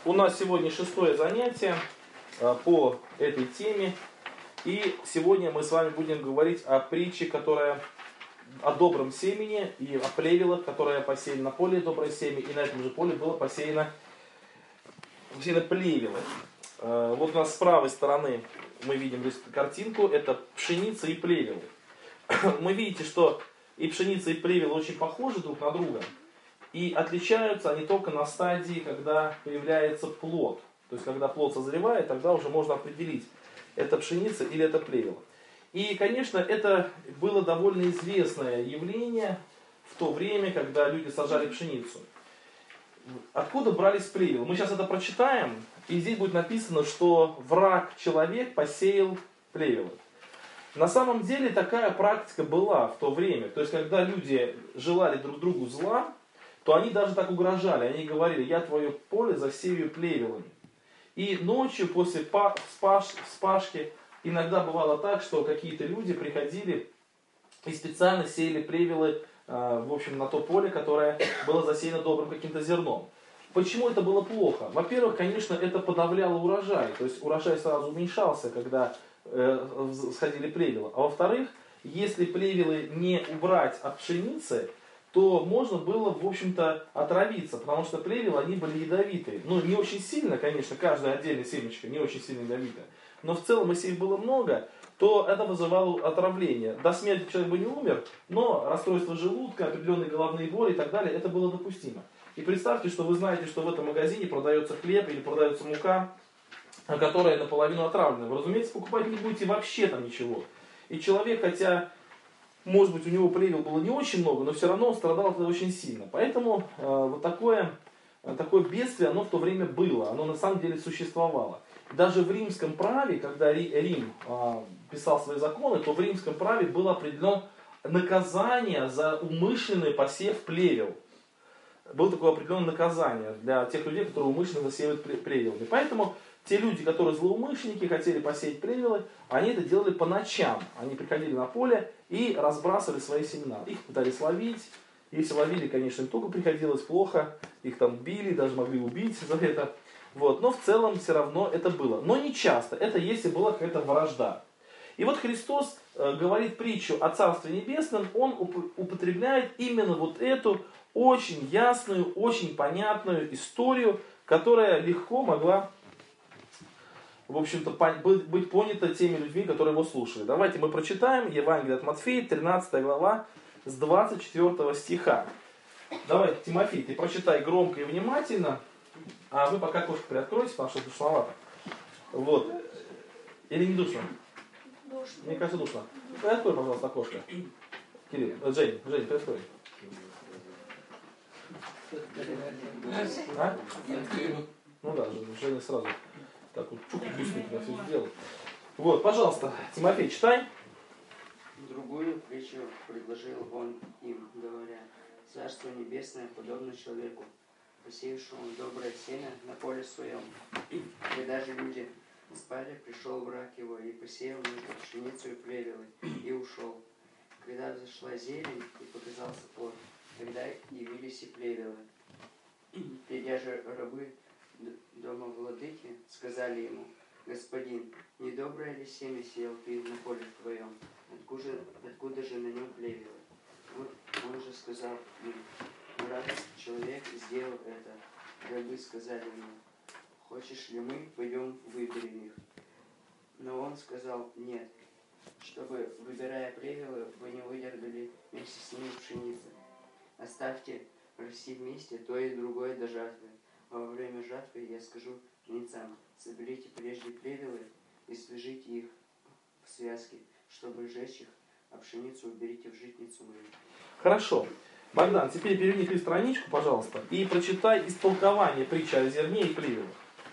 У нас сегодня 6-е занятие по этой теме. И сегодня мы с вами будем говорить о притче, которая о добром семени и о плевелах, которые посеяли на поле доброе семя, и на этом же поле было посеяно плевелы. Вот у нас с правой стороны мы видим картинку, это пшеница и плевелы. Мы видите, что и пшеница, и плевелы очень похожи друг на друга. И отличаются они только на стадии, когда появляется плод. То есть, когда плод созревает, тогда уже можно определить, это пшеница или это плевело. И, конечно, это было довольно известное явление в то время, когда люди сажали пшеницу. Откуда брались плевелы? Мы сейчас это прочитаем, и здесь будет написано, что враг-человек посеял плевелы. На самом деле такая практика была в то время. То есть, когда люди желали друг другу зла, то они даже так угрожали. Они говорили: я твое поле засею плевелами. И ночью после вспашки иногда бывало так, что какие-то люди приходили и специально сеяли плевелы, в общем, на то поле, которое было засеяно добрым каким-то зерном. Почему это было плохо? Во-первых, конечно, это подавляло урожай. То есть урожай сразу уменьшался, когда сходили плевелы. А во-вторых, если плевелы не убрать от пшеницы, то можно было, в общем-то, отравиться, потому что плевелы, они были ядовитые. Ну, не очень сильно, конечно, каждая отдельная семечко не очень сильно ядовитая, но в целом, если их было много, то это вызывало отравление. До смерти человек бы не умер, но расстройство желудка, определенные головные боли и так далее, это было допустимо. И представьте, что вы знаете, что в этом магазине продается хлеб или продается мука, которая наполовину отравлена. Вы, разумеется, покупать не будете вообще там ничего. И человек, хотя, может быть, у него плевел было не очень много, но все равно он страдал от этого очень сильно. Поэтому вот такое бедствие, оно в то время было, оно на самом деле существовало. Даже в римском праве, когда Рим писал свои законы, то в римском праве было определено наказание за умышленный посев плевел. Было такое определенное наказание для тех людей, которые умышленно засеивают плевелами. Поэтому те люди, которые злоумышленники, хотели посеять плевелы, они это делали по ночам. Они приходили на поле и разбрасывали свои семена. Их пытались ловить. Если ловили, конечно, им только приходилось плохо. Их там били, даже могли убить за это. Вот. Но в целом все равно это было. Но не часто. Это если была какая-то вражда. И вот Христос говорит притчу о Царстве Небесном. Он употребляет именно вот эту очень ясную, очень понятную историю, которая легко могла, в общем-то, быть понята теми людьми, которые его слушали. Давайте мы прочитаем Евангелие от Матфея, 13 глава, с 24 стиха. Давай, Тимофей, ты прочитай громко и внимательно, а вы пока окошко приоткройте, потому что душновато. Вот. Или не душно? Душно. Мне кажется, душно. Приоткрой, пожалуйста, окошко. Жень, приоткрой. А? Ну да, Женя сразу так вот быстренько все сделал. Вот, пожалуйста, Тимофей, читай. Другую притчу предложил он им, говоря: Царство Небесное подобно человеку, посеявшему доброе семя на поле своем. Когда же люди спали, пришел враг его и посеял между пшеницу и плевелы, и ушел. Когда взошла зелень и показался плод, тогда явились и плевелы. Придя же рабы дома владыки, сказали ему: Господин, недоброе ли семя сеял ты на поле твоем? Откуда же на нем плевелы? Он же сказал им: раз человек сделал это. Рабы сказали ему: хочешь ли мы пойдем выберем их? Но он сказал: нет, чтобы, выбирая плевелы, вы не выдергали вместе с ними пшеницы. Оставьте расти вместе то и другое до жатвы. А во время жатвы я скажу жнецам: соберите прежде плевелы и свяжите их в связки, чтобы сжечь их, а пшеницу уберите в житницу мою. Хорошо. Богдан, теперь переверни ты страничку, пожалуйста, и прочитай истолкование притчи о зерне и плевелах.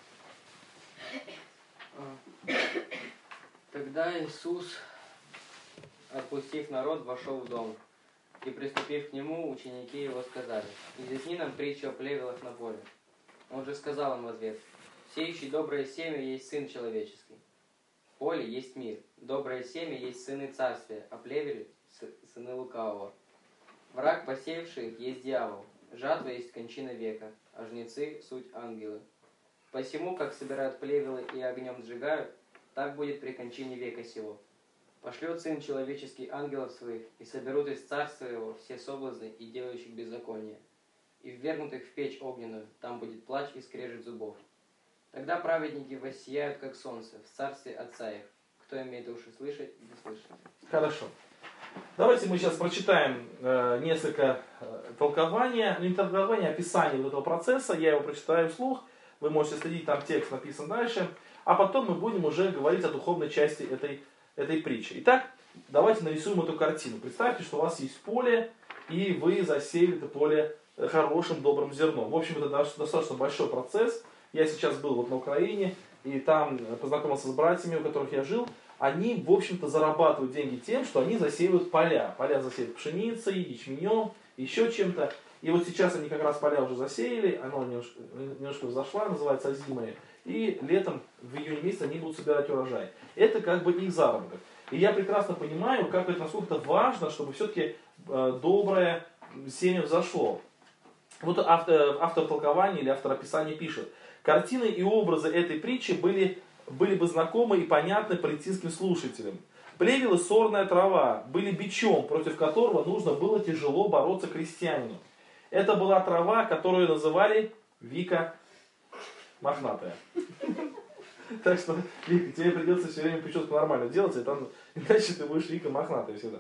Тогда Иисус, отпустив народ, вошел в дом. И, приступив к нему, ученики его сказали: изъясни нам притчу о плевелах на поле. Он же сказал им в ответ: сеющий доброе семя есть Сын Человеческий. Поле есть мир, доброе семя есть сыны царствия, а плевели – сыны лукавого. Враг, посеявший их, есть дьявол. Жатва есть кончина века, а жнецы – суть ангелы. Посему, как собирают плевелы и огнем сжигают, так будет при кончине века сего. Пошлет Сын Человеческий ангелов своих, и соберут из царства его все соблазны и делающих беззаконие, и ввергнутых в печь огненную, там будет плач и скрежет зубов. Тогда праведники воссияют, как солнце, в царстве Отца их. Кто имеет уши слышать, да слышит. Хорошо. Давайте мы сейчас прочитаем несколько толкований, не толкований, а описаний этого процесса. Я его прочитаю вслух. Вы можете следить, там текст написан дальше. А потом мы будем уже говорить о духовной части этой притчи. Итак, давайте нарисуем эту картину. Представьте, что у вас есть поле, и вы засеяли это поле хорошим, добрым зерном. В общем, это достаточно большой процесс. Я сейчас был вот на Украине, и там познакомился с братьями, у которых я жил. Они, в общем-то, зарабатывают деньги тем, что они засеивают поля. Поля засеют пшеницей, ячменем, еще чем-то. И вот сейчас они как раз поля уже засеяли, оно немножко взошла, называется озимое. И летом, в июне месяце, они будут собирать урожай. Это как бы их заработок. И я прекрасно понимаю, как это, насколько это важно, чтобы все-таки доброе семя взошло. Вот автор толкования или автор описания пишет: картины и образы этой притчи были бы знакомы и понятны палестинским слушателям. Плевел и сорная трава были бичом, против которого нужно было тяжело бороться крестьянину. Это была трава, которую называли Вика мохнатая. Так что, Вика, тебе придется все время прическу нормально делать, иначе ты будешь Вика мохнатая всегда.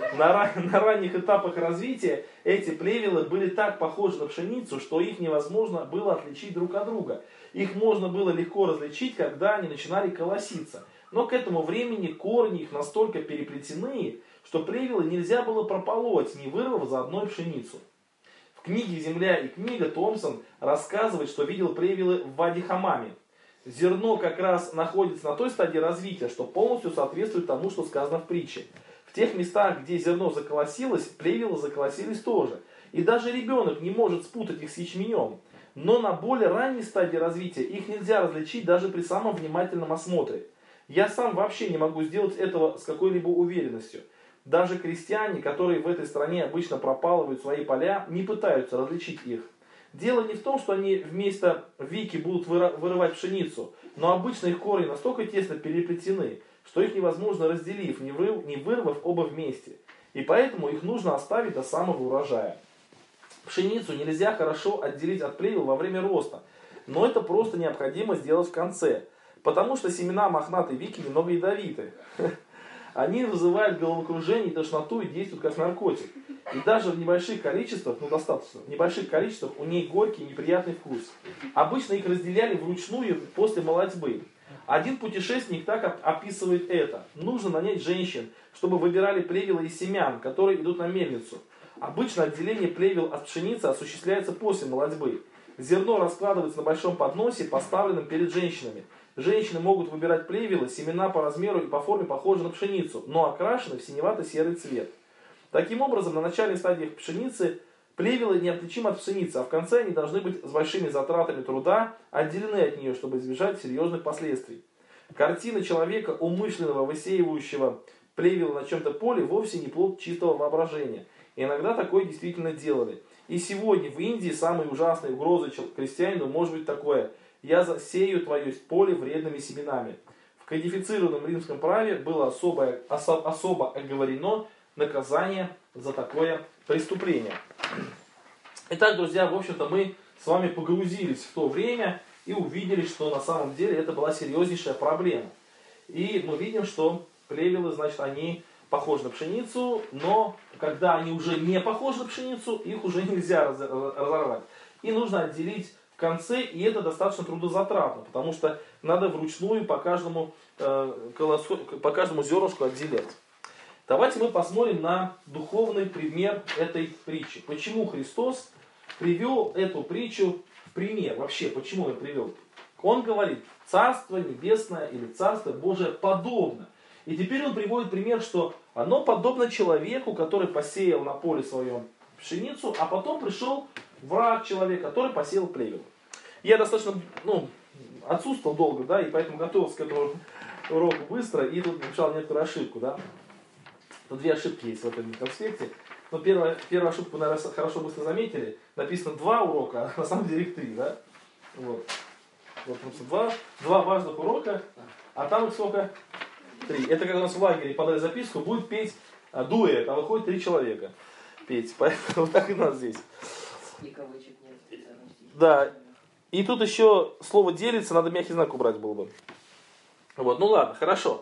На ранних этапах развития эти плевелы были так похожи на пшеницу, что их невозможно было отличить друг от друга. Их можно было легко различить, когда они начинали колоситься. Но к этому времени корни их настолько переплетены, что плевелы нельзя было прополоть, не вырвав заодно и пшеницу. В книге «Земля и книга» Томпсон рассказывает, что видел плевелы в Вади-Хамаме. Зерно как раз находится на той стадии развития, что полностью соответствует тому, что сказано в притче. В тех местах, где зерно заколосилось, плевелы заколосились тоже. И даже ребенок не может спутать их с ячменем. Но на более ранней стадии развития их нельзя различить даже при самом внимательном осмотре. Я сам вообще не могу сделать этого с какой-либо уверенностью. Даже крестьяне, которые в этой стране обычно пропалывают свои поля, не пытаются различить их. Дело не в том, что они вместо вики будут вырывать пшеницу, но обычно их корни настолько тесно переплетены, что их невозможно разделив, не вырвав оба вместе. И поэтому их нужно оставить до самого урожая. Пшеницу нельзя хорошо отделить от плевел во время роста, но это просто необходимо сделать в конце, потому что семена мохнатой вики немного ядовиты. Они вызывают головокружение и тошноту и действуют как наркотик. И даже в небольших количествах, достаточно, в небольших количествах у них горький и неприятный вкус. Обычно их разделяли вручную после молотьбы. Один путешественник так описывает это. Нужно нанять женщин, чтобы выбирали плевела из семян, которые идут на мельницу. Обычно отделение плевел от пшеницы осуществляется после молотьбы. Зерно раскладывается на большом подносе, поставленном перед женщинами. Женщины могут выбирать плевелы, семена по размеру и по форме похожи на пшеницу, но окрашены в синевато-серый цвет. Таким образом, на начальной стадии пшеницы плевелы неотличимы от пшеницы, а в конце они должны быть с большими затратами труда отделены от нее, чтобы избежать серьезных последствий. Картина человека, умышленного высеивающего плевелы на чем-то поле, вовсе не плод чистого воображения. И иногда такое действительно делали. И сегодня в Индии самой ужасной угрозой крестьянину может быть такое: «Я засею твое поле вредными семенами». В кодифицированном римском праве было особо оговорено наказание за такое преступление. Итак, друзья, в общем-то мы с вами погрузились в то время и увидели, что на самом деле это была серьезнейшая проблема. И мы видим, что плевелы, значит, они похожи на пшеницу, но когда они уже не похожи на пшеницу, их уже нельзя разорвать. И нужно отделить в конце, и это достаточно трудозатратно, потому что надо вручную по каждому зернышку отделять. Давайте мы посмотрим на духовный пример этой притчи. Почему Христос привел эту притчу в пример? Вообще, почему он привел? Он говорит: Царство Небесное или Царство Божие подобно. И теперь он приводит пример, что оно подобно человеку, который посеял на поле своем пшеницу, а потом пришел враг человека, который посеял плевел. Я достаточно отсутствовал долго, да, и поэтому готовился к этому уроку быстро, и тут написал некоторую ошибку, да. Тут две ошибки есть в этом конспекте. Но первую ошибку, наверное, хорошо быстро заметили. Написано 2 урока, а на самом деле их 3, да? Вот. Вот, два важных урока, а там их сколько? 3. Это как у нас в лагере подали записку, будет петь дуэт, а выходит 3 человека петь. Поэтому вот так и у нас здесь. И кавычек нет. Да. И тут еще слово делится, надо мягкий знак убрать было бы. Вот, ну ладно, хорошо.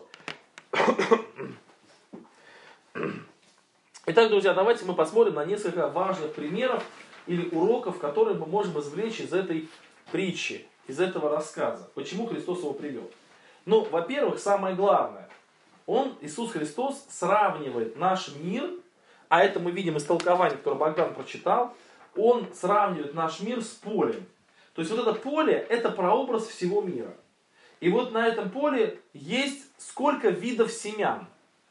Итак, друзья, давайте мы посмотрим на несколько важных примеров или уроков, которые мы можем извлечь из этой притчи, из этого рассказа. Почему Христос его привел? Ну, во-первых, самое главное, Иисус Христос сравнивает наш мир, а это мы видим из толкования, которое Богдан прочитал, Он сравнивает наш мир с полем. То есть вот это поле, это прообраз всего мира. И вот на этом поле есть сколько видов семян?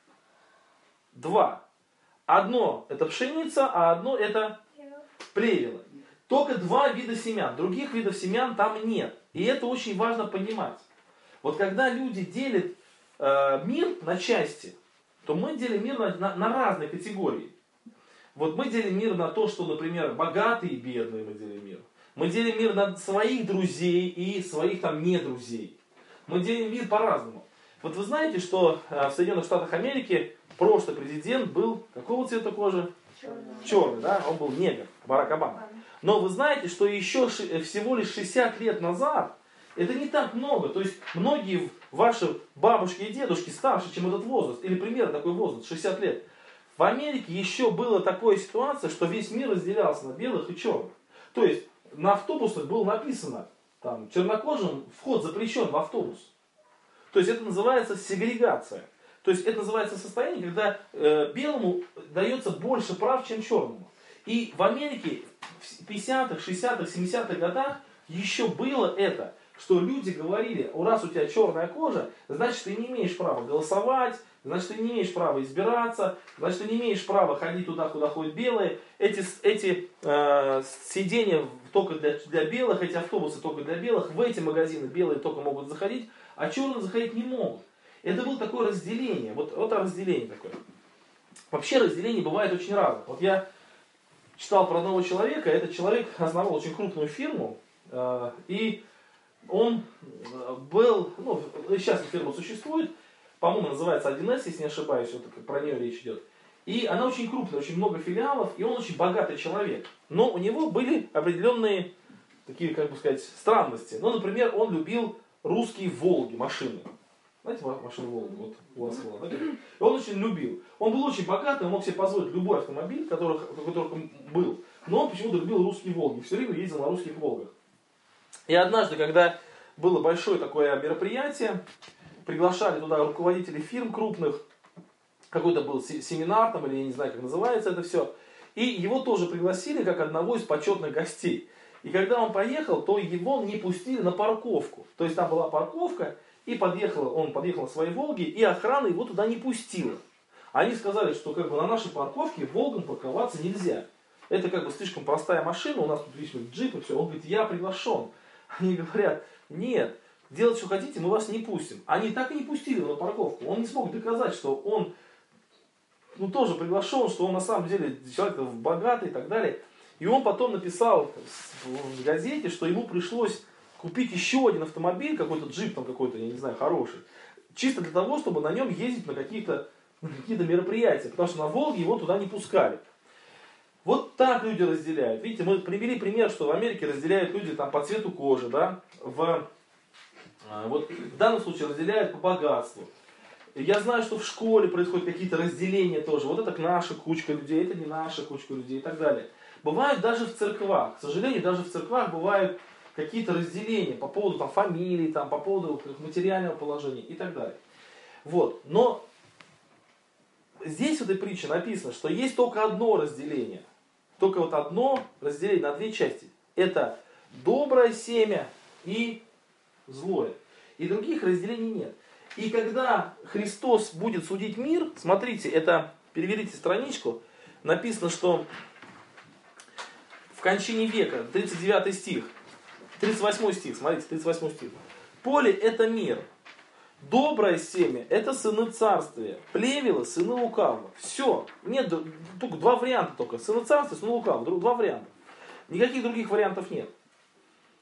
2. Одно это пшеница, а одно это плевело. Только 2 вида семян. Других видов семян там нет. И это очень важно понимать. Вот когда люди делят мир на части, то мы делим мир на разные категории. Вот мы делим мир на то, что, например, богатые и бедные мы делим мир. Мы делим мир на своих друзей и своих там не друзей. Мы делим мир по-разному. Вот вы знаете, что в Соединенных Штатах Америки прошлый президент был какого цвета кожи? Черный, да? Он был негр, Барак Обама. Но вы знаете, что еще всего лишь 60 лет назад, это не так много. То есть многие ваши бабушки и дедушки старше, чем этот возраст, или примерно такой возраст, 60 лет. В Америке еще была такая ситуация, что весь мир разделялся на белых и черных. То есть на автобусах было написано, там, чернокожим вход запрещен в автобус. То есть это называется сегрегация. То есть это называется состояние, когда белому дается больше прав, чем черному. И в Америке в 50-х, 60-х, 70-х годах еще было это, что люди говорили, раз у тебя черная кожа, значит ты не имеешь права голосовать, значит ты не имеешь права избираться, значит ты не имеешь права ходить туда, куда ходят белые. Эти сиденья только для белых, эти автобусы только для белых, в эти магазины белые только могут заходить, а черные заходить не могут. Это было такое разделение, вот разделение такое. Вообще разделение бывает очень разных. Вот я читал про одного человека, этот человек основал очень крупную фирму, и он был, сейчас эта фирма существует, по-моему, называется 1С, если не ошибаюсь, вот про нее речь идет. И она очень крупная, очень много филиалов, и он очень богатый человек. Но у него были определенные такие, как бы сказать, странности. Ну, например, он любил русские Волги, машины. Знаете, машину Волгу, вот у вас была, да? И он очень любил. Он был очень богатый, он мог себе позволить любой автомобиль, который был. Но он почему-то любил русские Волги. Все время ездил на русских Волгах. И однажды, когда было большое такое мероприятие, приглашали туда руководителей фирм крупных, какой-то был семинар там, или я не знаю, как называется это все, и его тоже пригласили как одного из почетных гостей. И когда он поехал, то его не пустили на парковку. То есть там была парковка, и он подъехал на своей Волге, и охрана его туда не пустила. Они сказали, что как бы на нашей парковке Волгам парковаться нельзя. Это как бы слишком простая машина, у нас тут видишь джип и все. Он говорит, я приглашен. Они говорят, нет, делать что хотите, мы вас не пустим. Они так и не пустили его на парковку. Он не смог доказать, что он тоже приглашен, что он на самом деле человек богатый и так далее. И он потом написал в газете, что ему пришлось купить еще один автомобиль, какой-то джип там какой-то, я не знаю, хороший, чисто для того, чтобы на нем ездить на какие-то мероприятия, потому что на Волге его туда не пускали. Вот так люди разделяют. Видите, мы привели пример, что в Америке разделяют люди там, по цвету кожи, да? Вот в данном случае разделяют по богатству. Я знаю, что в школе происходят какие-то разделения тоже. Вот это наша кучка людей, это не наша кучка людей и так далее. Бывают даже в церквах. К сожалению, даже в церквах бывают какие-то разделения по поводу там, фамилий, там, по поводу материального положения и так далее. Вот. Но здесь в этой притче написано, что есть только одно разделение. Только вот одно разделение на 2 части. Это доброе семя и злое. И других разделений нет. И когда Христос будет судить мир, смотрите, это, переверните страничку, написано, что в кончине века, 39 стих, 38 стих, смотрите, 38 стих. Поле это мир. Доброе семя это сыны царствия. Плевело сыны лукавого. Все. Нет, только 2 варианта только. Сыны царствия, сыны лукавого. 2 варианта. Никаких других вариантов нет.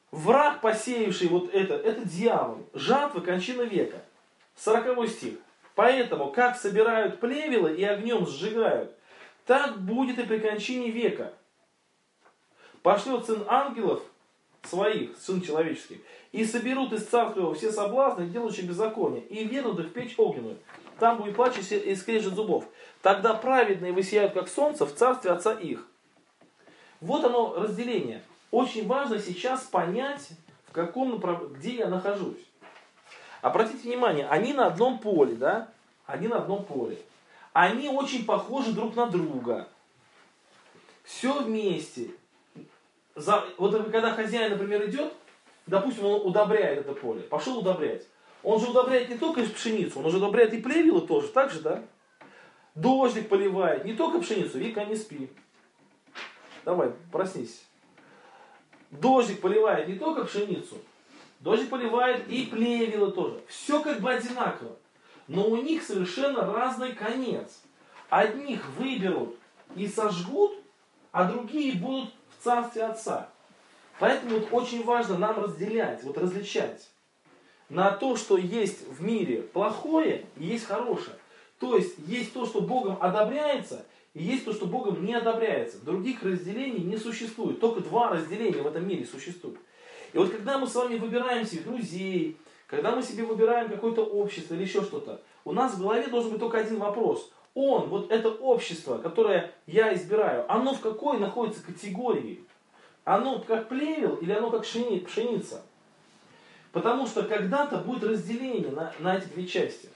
Враг, посеявший вот это дьявол. Жатва, кончина века. 40 стих. Поэтому, как собирают плевелы и огнем сжигают, так будет и при кончине века. Пошлет сын ангелов своих, сын человеческий, и соберут из царства его все соблазны, делающие беззаконие, и вернут их в печь огненную. Там будет плач и скрежет зубов. Тогда праведные высияют, как солнце, в царстве отца их. Вот оно разделение. Очень важно сейчас понять, в каком где я нахожусь. Обратите внимание, они на одном поле, да? Они на одном поле. Они очень похожи друг на друга. Все вместе. Вот когда хозяин, например, идет, допустим, он удобряет это поле, пошел удобрять. Он же удобряет не только пшеницу, он уже удобряет и плевелы тоже, так же, да? Дождик поливает, не только пшеницу, Вика, не спи. Давай, проснись. Дождик поливает не только пшеницу, дождик поливает и плевелы тоже. Все как бы одинаково. Но у них совершенно разный конец. Одних выберут и сожгут, а другие будут в царстве Отца. Поэтому вот очень важно нам разделять, вот различать на то, что есть в мире плохое и есть хорошее. То есть есть то, что Богом одобряется, и есть то, что Богом не одобряется. Других разделений не существует. Только два разделения в этом мире существуют. И вот когда мы с вами выбираем себе друзей, когда мы себе выбираем какое-то общество или еще что-то, у нас в голове должен быть только один вопрос. Вот это общество, которое я избираю, оно в какой находится категории? Оно как плевел или оно как пшеница? Потому что когда-то будет разделение на эти две части.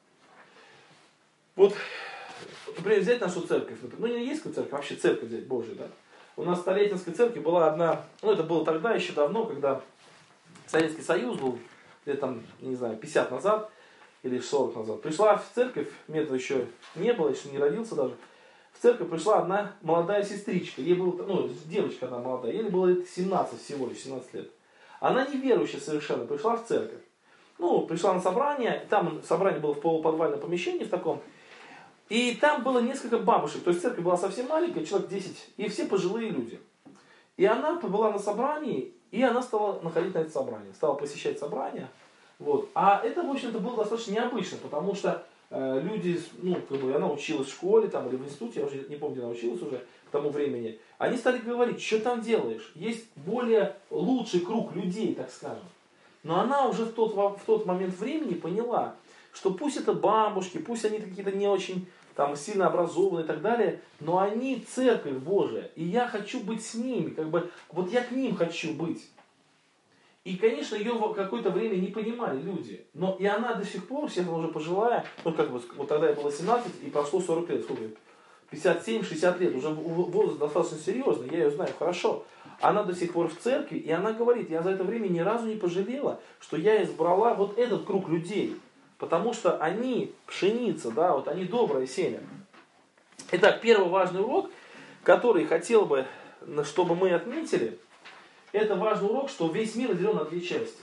Вот, например, взять нашу церковь. Ну, не есть церковь, вообще церковь взять, Божию, да? У нас в Столетинской церкви была одна, это было тогда, еще давно, когда Советский Союз был, где-то там, не знаю, 50 назад или 40 назад. Пришла в церковь, мне этого еще не было, еще не родился даже. В церковь пришла одна молодая сестричка, ей было, девочка одна молодая, ей было 17 всего лишь, 17 лет. Она неверующая совершенно, пришла в церковь. Пришла на собрание, там собрание было в полуподвальном помещении в таком. И там было несколько бабушек, то есть церковь была совсем маленькая, человек 10, и все пожилые люди. И она побыла на собрании, и она стала находить на это собрание, стала посещать собрания. Вот. А это, в общем-то, было достаточно необычно, потому что люди, она училась в школе там, или в институте, я уже не помню, где она училась уже к тому времени, они стали говорить, что там делаешь? Есть более лучший круг людей, так скажем. Но она уже в тот момент времени поняла, что пусть это бабушки, пусть они какие-то не очень там, сильно образованные и так далее, но они церковь Божия, и я хочу быть с ними, вот я к ним хочу быть. И, конечно, ее в какое-то время не понимали люди, но и она до сих пор, сейчас она уже пожилая, вот тогда ей было 17 и прошло 40 лет, 57-60 лет, уже возраст достаточно серьезный, я ее знаю хорошо. Она до сих пор в церкви, и она говорит, я за это время ни разу не пожалела, что я избрала вот этот круг людей. Потому что они пшеница, да, вот они доброе семя. Итак, первый важный урок, который хотел бы, чтобы мы отметили, это важный урок, что весь мир разделен на две части.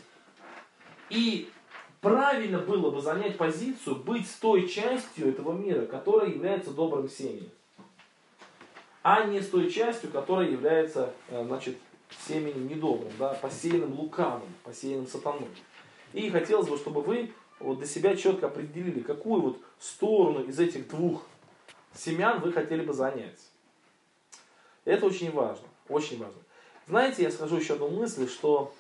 И правильно было бы занять позицию, быть с той частью этого мира, которая является добрым семенем. А не с той частью, которая является, семенем недобрым, да, посеянным лукавым, посеянным сатаной. И хотелось бы, чтобы вы для себя четко определили, какую сторону из этих двух семян вы хотели бы занять. Это очень важно, очень важно. Знаете, я скажу еще одну мысль, что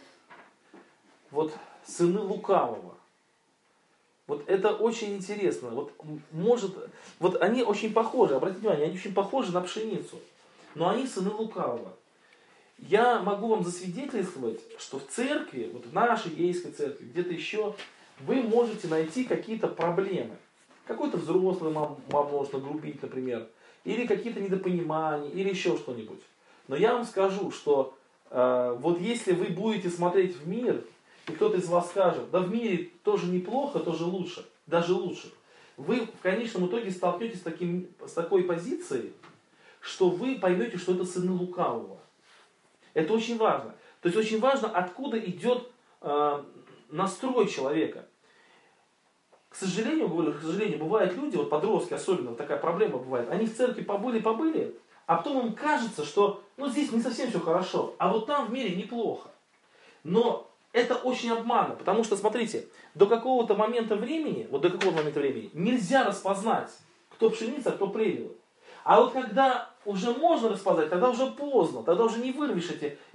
сыны лукавого, это очень интересно. Они очень похожи, обратите внимание, они очень похожи на пшеницу, но они сыны лукавого. Я могу вам засвидетельствовать, что в церкви, в нашей ейской церкви, где-то еще, вы можете найти какие-то проблемы. Какой-то взрослый вам может нагрубить, например, или какие-то недопонимания, или еще что-нибудь. Но я вам скажу, что если вы будете смотреть в мир, и кто-то из вас скажет, да в мире тоже неплохо, тоже лучше, даже лучше, вы в конечном итоге столкнетесь с такой позицией, что вы поймете, что это сыны лукавого. Это очень важно. То есть очень важно, откуда идет настрой человека. К сожалению, бывают люди, подростки особенно, такая проблема бывает, они в церкви побыли, а потом им кажется, что здесь не совсем все хорошо, а там в мире неплохо. Но это очень обманно, потому что, смотрите, до какого-то момента времени, нельзя распознать, кто пшеница, а кто плевелы. А вот когда уже можно распознать, тогда уже поздно, тогда уже не вырвешь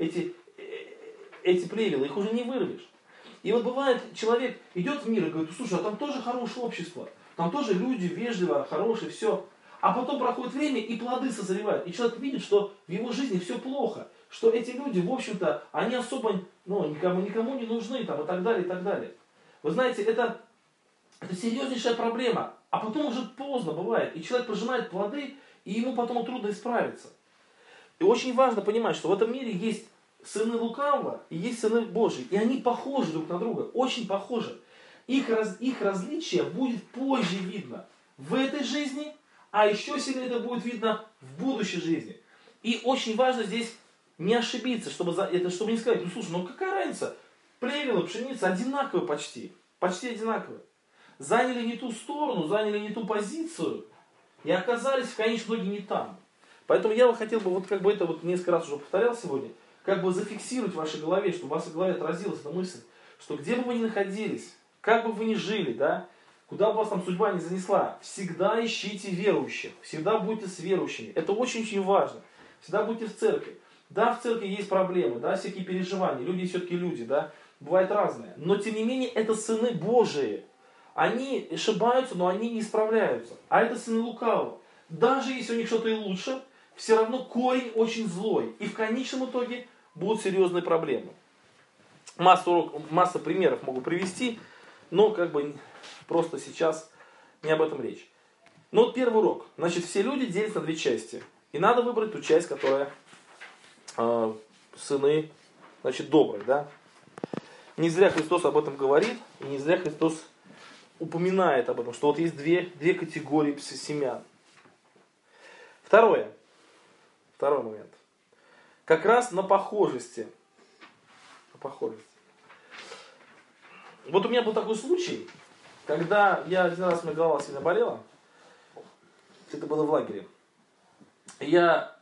эти плевелы, их уже не вырвешь. И вот бывает, человек идет в мир и говорит: слушай, а там тоже хорошее общество, там тоже люди вежливо, хорошие, все. А потом проходит время, и плоды созревают. И человек видит, что в его жизни все плохо, что эти люди, в общем-то, они особо никому не нужны, там, и так далее, и так далее. Вы знаете, это серьезнейшая проблема. А потом уже поздно бывает, и человек пожинает плоды, и ему потом трудно исправиться. И очень важно понимать, что в этом мире есть сыны лукавого и есть сыны Божьи. И они похожи друг на друга, очень похожи. Их различие будет позже видно в этой жизни, а еще сильнее это будет видно в будущей жизни. И очень важно здесь не ошибиться, чтобы не сказать: ну слушай, какая разница? Плевелы, пшеница одинаковые почти одинаковые. Заняли не ту сторону, заняли не ту позицию и оказались в конечном итоге не там. Поэтому я хотел бы, это несколько раз уже повторял сегодня, зафиксировать в вашей голове, чтобы в вашей голове отразилась эта мысль, что где бы вы ни находились, как бы вы ни жили, да, куда бы вас там судьба не занесла, всегда ищите верующих, всегда будьте с верующими. Это очень-очень важно. Всегда будьте в церкви. Да, в церкви есть проблемы, да, всякие переживания, люди все-таки люди, да, бывает разное. Но тем не менее это сыны Божии. Они ошибаются, но они не исправляются. А это сыны лукавого. Даже если у них что-то и лучше, все равно корень очень злой. И в конечном итоге будут серьезные проблемы. Масса примеров могу привести, но просто сейчас не об этом речь. Но вот первый урок. Значит, все люди делятся на две части. И надо выбрать ту часть, которая сыны, значит, добрые, да. Не зря Христос об этом говорит, и не зря Христос упоминает об этом, что вот есть две категории семян. Второй момент. Как раз на похожести. Вот у меня был такой случай, когда я один раз, у меня голова сильно болела. Это было в лагере. Я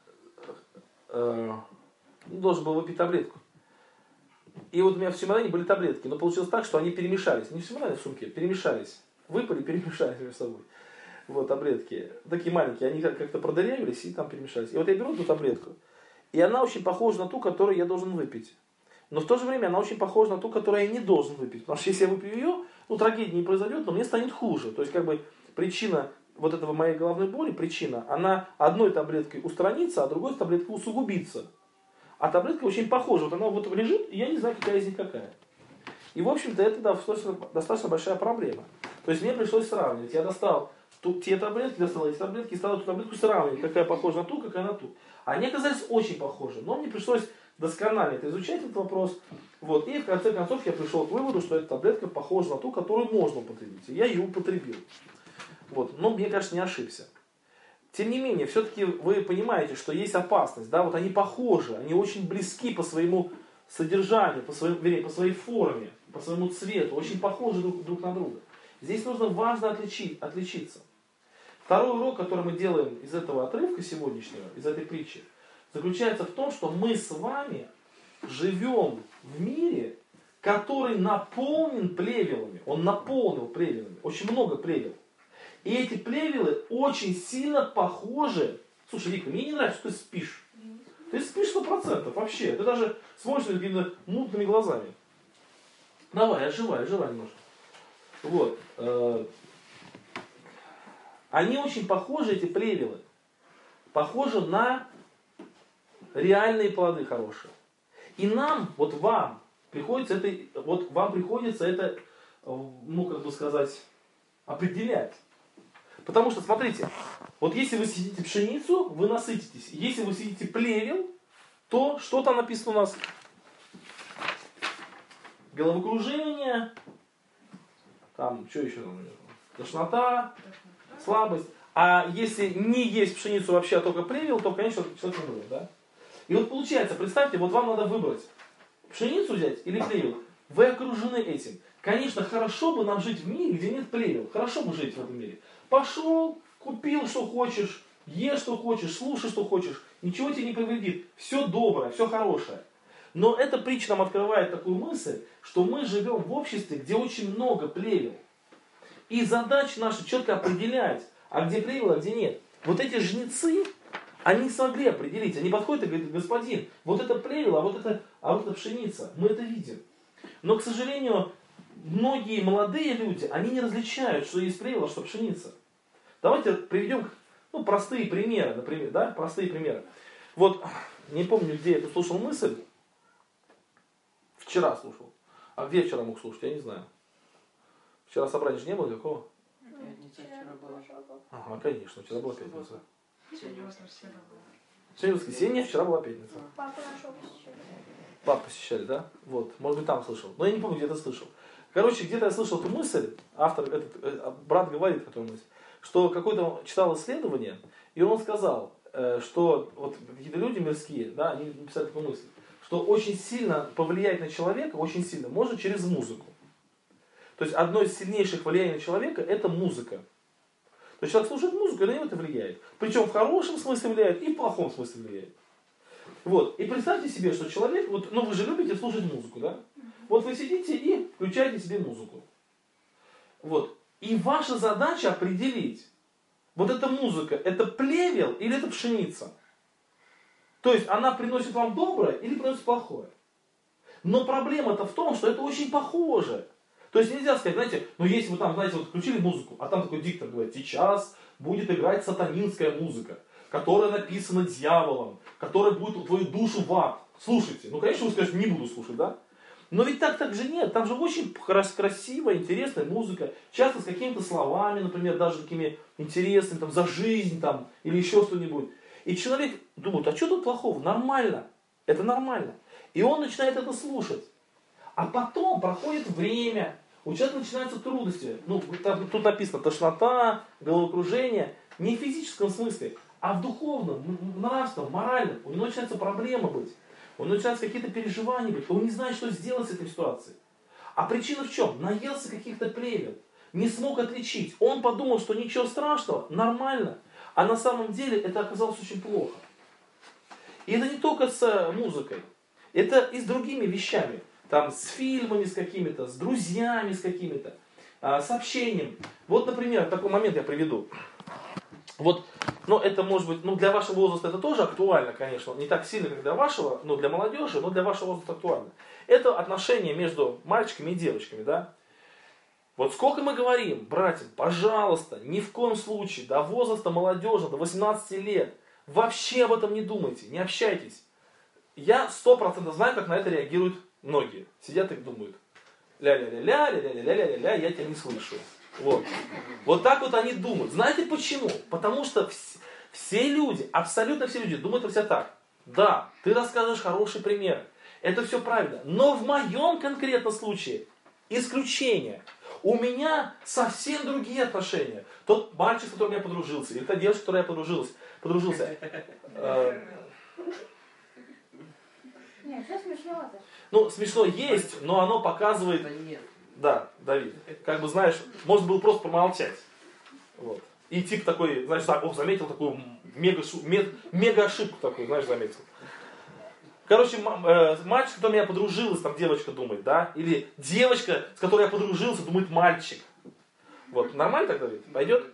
должен был выпить таблетку. И вот у меня в чемодане были таблетки, но получилось так, что они перемешались. Не в чемодане, а в сумке, перемешались. Выпали, перемешались между собой. Вот таблетки. Такие маленькие, они как-то продырявились и там перемешались. И вот я беру эту таблетку, и она очень похожа на ту, которую я должен выпить. Но в то же время она очень похожа на ту, которую я не должен выпить. Потому что если я выпью ее, трагедии не произойдет, но мне станет хуже. То есть причина вот этого моей головной боли, она одной таблеткой устранится, а другой таблеткой усугубится. А таблетка очень похожа. Вот она лежит, и я не знаю, какая из них какая. И в общем-то это достаточно большая проблема. То есть мне пришлось сравнивать. Я достал те таблетки, достал эти таблетки и стал эту таблетку сравнивать, какая похожа на ту, какая на ту. Они оказались очень похожи. Но мне пришлось досконально изучать этот вопрос. Вот. И в конце концов я пришел к выводу, что эта таблетка похожа на ту, которую можно употребить. И я ее употребил. Вот. Но мне, кажется, не ошибся. Тем не менее, все-таки вы понимаете, что есть опасность. Да? Вот они похожи, они очень близки по своему содержанию, по своей форме, по своему цвету, очень похожи друг на друга. Здесь важно отличиться. Второй урок, который мы делаем из этого отрывка сегодняшнего, из этой притчи, заключается в том, что мы с вами живем в мире, который наполнен плевелами. Он наполнил плевелами, очень много плевел. И эти плевелы очень сильно похожи. Слушай, Вика, мне не нравится, что ты спишь. Ты спишь 100%, вообще. Ты даже смотришь какими-то мутными глазами. Давай, оживай немножко. Вот. Они очень похожи, эти плевелы. Похожи на реальные плоды хорошие. И вам приходится это, определять. Потому что, смотрите, вот если вы съедите пшеницу, вы насытитесь. Если вы съедите плевел, то что там написано у нас? Головокружение, там, что еще? Тошнота, слабость. А если не есть пшеницу вообще, а только плевел, то, конечно, человек умрет, да? И вот получается, представьте, вот вам надо выбрать, пшеницу взять или плевел. Вы окружены этим. Конечно, хорошо бы нам жить в мире, где нет плевел. Хорошо бы жить в этом мире. Пошел, купил, что хочешь, ешь, что хочешь, слушай, что хочешь. Ничего тебе не повредит. Все доброе, все хорошее. Но эта притча нам открывает такую мысль, что мы живем в обществе, где очень много плевел. И задача наша четко определять, а где плевел, а где нет. Вот эти жнецы, они смогли определить. Они подходят и говорят: господин, вот это плевел, а вот это пшеница. Мы это видим. Но, к сожалению, многие молодые люди, они не различают, что есть плевел, а что пшеница. Давайте приведем простые примеры, например, да, простые примеры. Вот, не помню, где я эту слушал мысль. Вчера слушал. А где я вчера мог слушать, я не знаю. Вчера собрания же не было никакого? Пятница вчера была. Ага, конечно, вчера была пятница. Сегодня Сегодня воскресенье, вчера была пятница. Папа нашел посещали. Папу посещали, да? Вот, может быть, там слышал. Но я не помню, где это слышал. Короче, где-то я слышал эту мысль, брат говорит эту мысль, что какой-то читал исследование, и он сказал, что вот какие-то люди мирские, да, они написали такую мысль, что очень сильно повлиять на человека, очень сильно, можно через музыку. То есть одно из сильнейших влияний на человека это музыка. То есть человек слушает музыку, и на него это влияет. Причем в хорошем смысле влияет и в плохом смысле влияет. Вот. И представьте себе, что человек, вот, вы же любите слушать музыку, да? Вот вы сидите и включаете себе музыку. Вот. И ваша задача определить, вот эта музыка, это плевел или это пшеница. То есть она приносит вам доброе или приносит плохое. Но проблема-то в том, что это очень похоже. То есть нельзя сказать, знаете, если вы там, знаете, вот включили музыку, а там такой диктор говорит: сейчас будет играть сатанинская музыка, которая написана дьяволом, которая будет твою душу в ад. Слушайте. Конечно, вы скажете: не буду слушать, да? Но ведь так же нет. Там же очень красивая, интересная музыка. Часто с какими-то словами, например, даже такими интересными, там, за жизнь, там, или еще что-нибудь. И человек думает: а что тут плохого? Нормально. Это нормально. И он начинает это слушать. А потом проходит время, у человека начинаются трудности. Тут написано тошнота, головокружение. Не в физическом смысле, а в духовном, нравственном, моральном. У него начинаются проблемы быть. У него начинаются какие-то переживания быть. Он не знает, что сделать с этой ситуацией. А причина в чем? Наелся каких-то плевел. Не смог отличить. Он подумал, что ничего страшного, нормально. А на самом деле это оказалось очень плохо. И это не только с музыкой. Это и с другими вещами. Там, с фильмами с какими-то, с друзьями с какими-то, с общением. Вот, например, такой момент я приведу. Вот, это может быть, для вашего возраста это тоже актуально, конечно. Не так сильно, как для вашего, для молодежи, но для вашего возраста актуально. Это отношения между мальчиками и девочками, да. Вот сколько мы говорим: братья, пожалуйста, ни в коем случае до возраста молодежи, до 18 лет, вообще об этом не думайте, не общайтесь. Я 100% знаю, как на это реагируют многие. Сидят и думают: ля-ля-ля-ля, я тебя не слышу. Вот так вот они думают. Знаете почему? Потому что все люди, абсолютно все люди думают про себя так. Да, ты рассказываешь хороший пример. Это все правильно. Но в моем конкретном случае исключение. У меня совсем другие отношения. Тот мальчик, с которым я подружился, или та девушка, с которой я подружился. Нет, все смешно. Смешно есть, но оно показывает... Да, Давид. Знаешь, можно было просто промолчать. Вот. И тип такой, знаешь, заметил такую мега ошибку такую, знаешь, заметил. Короче, мальчик, с которым я подружился, там девочка думает, да? Или девочка, с которой я подружился, думает мальчик. Вот, нормально так, Давид? Пойдет?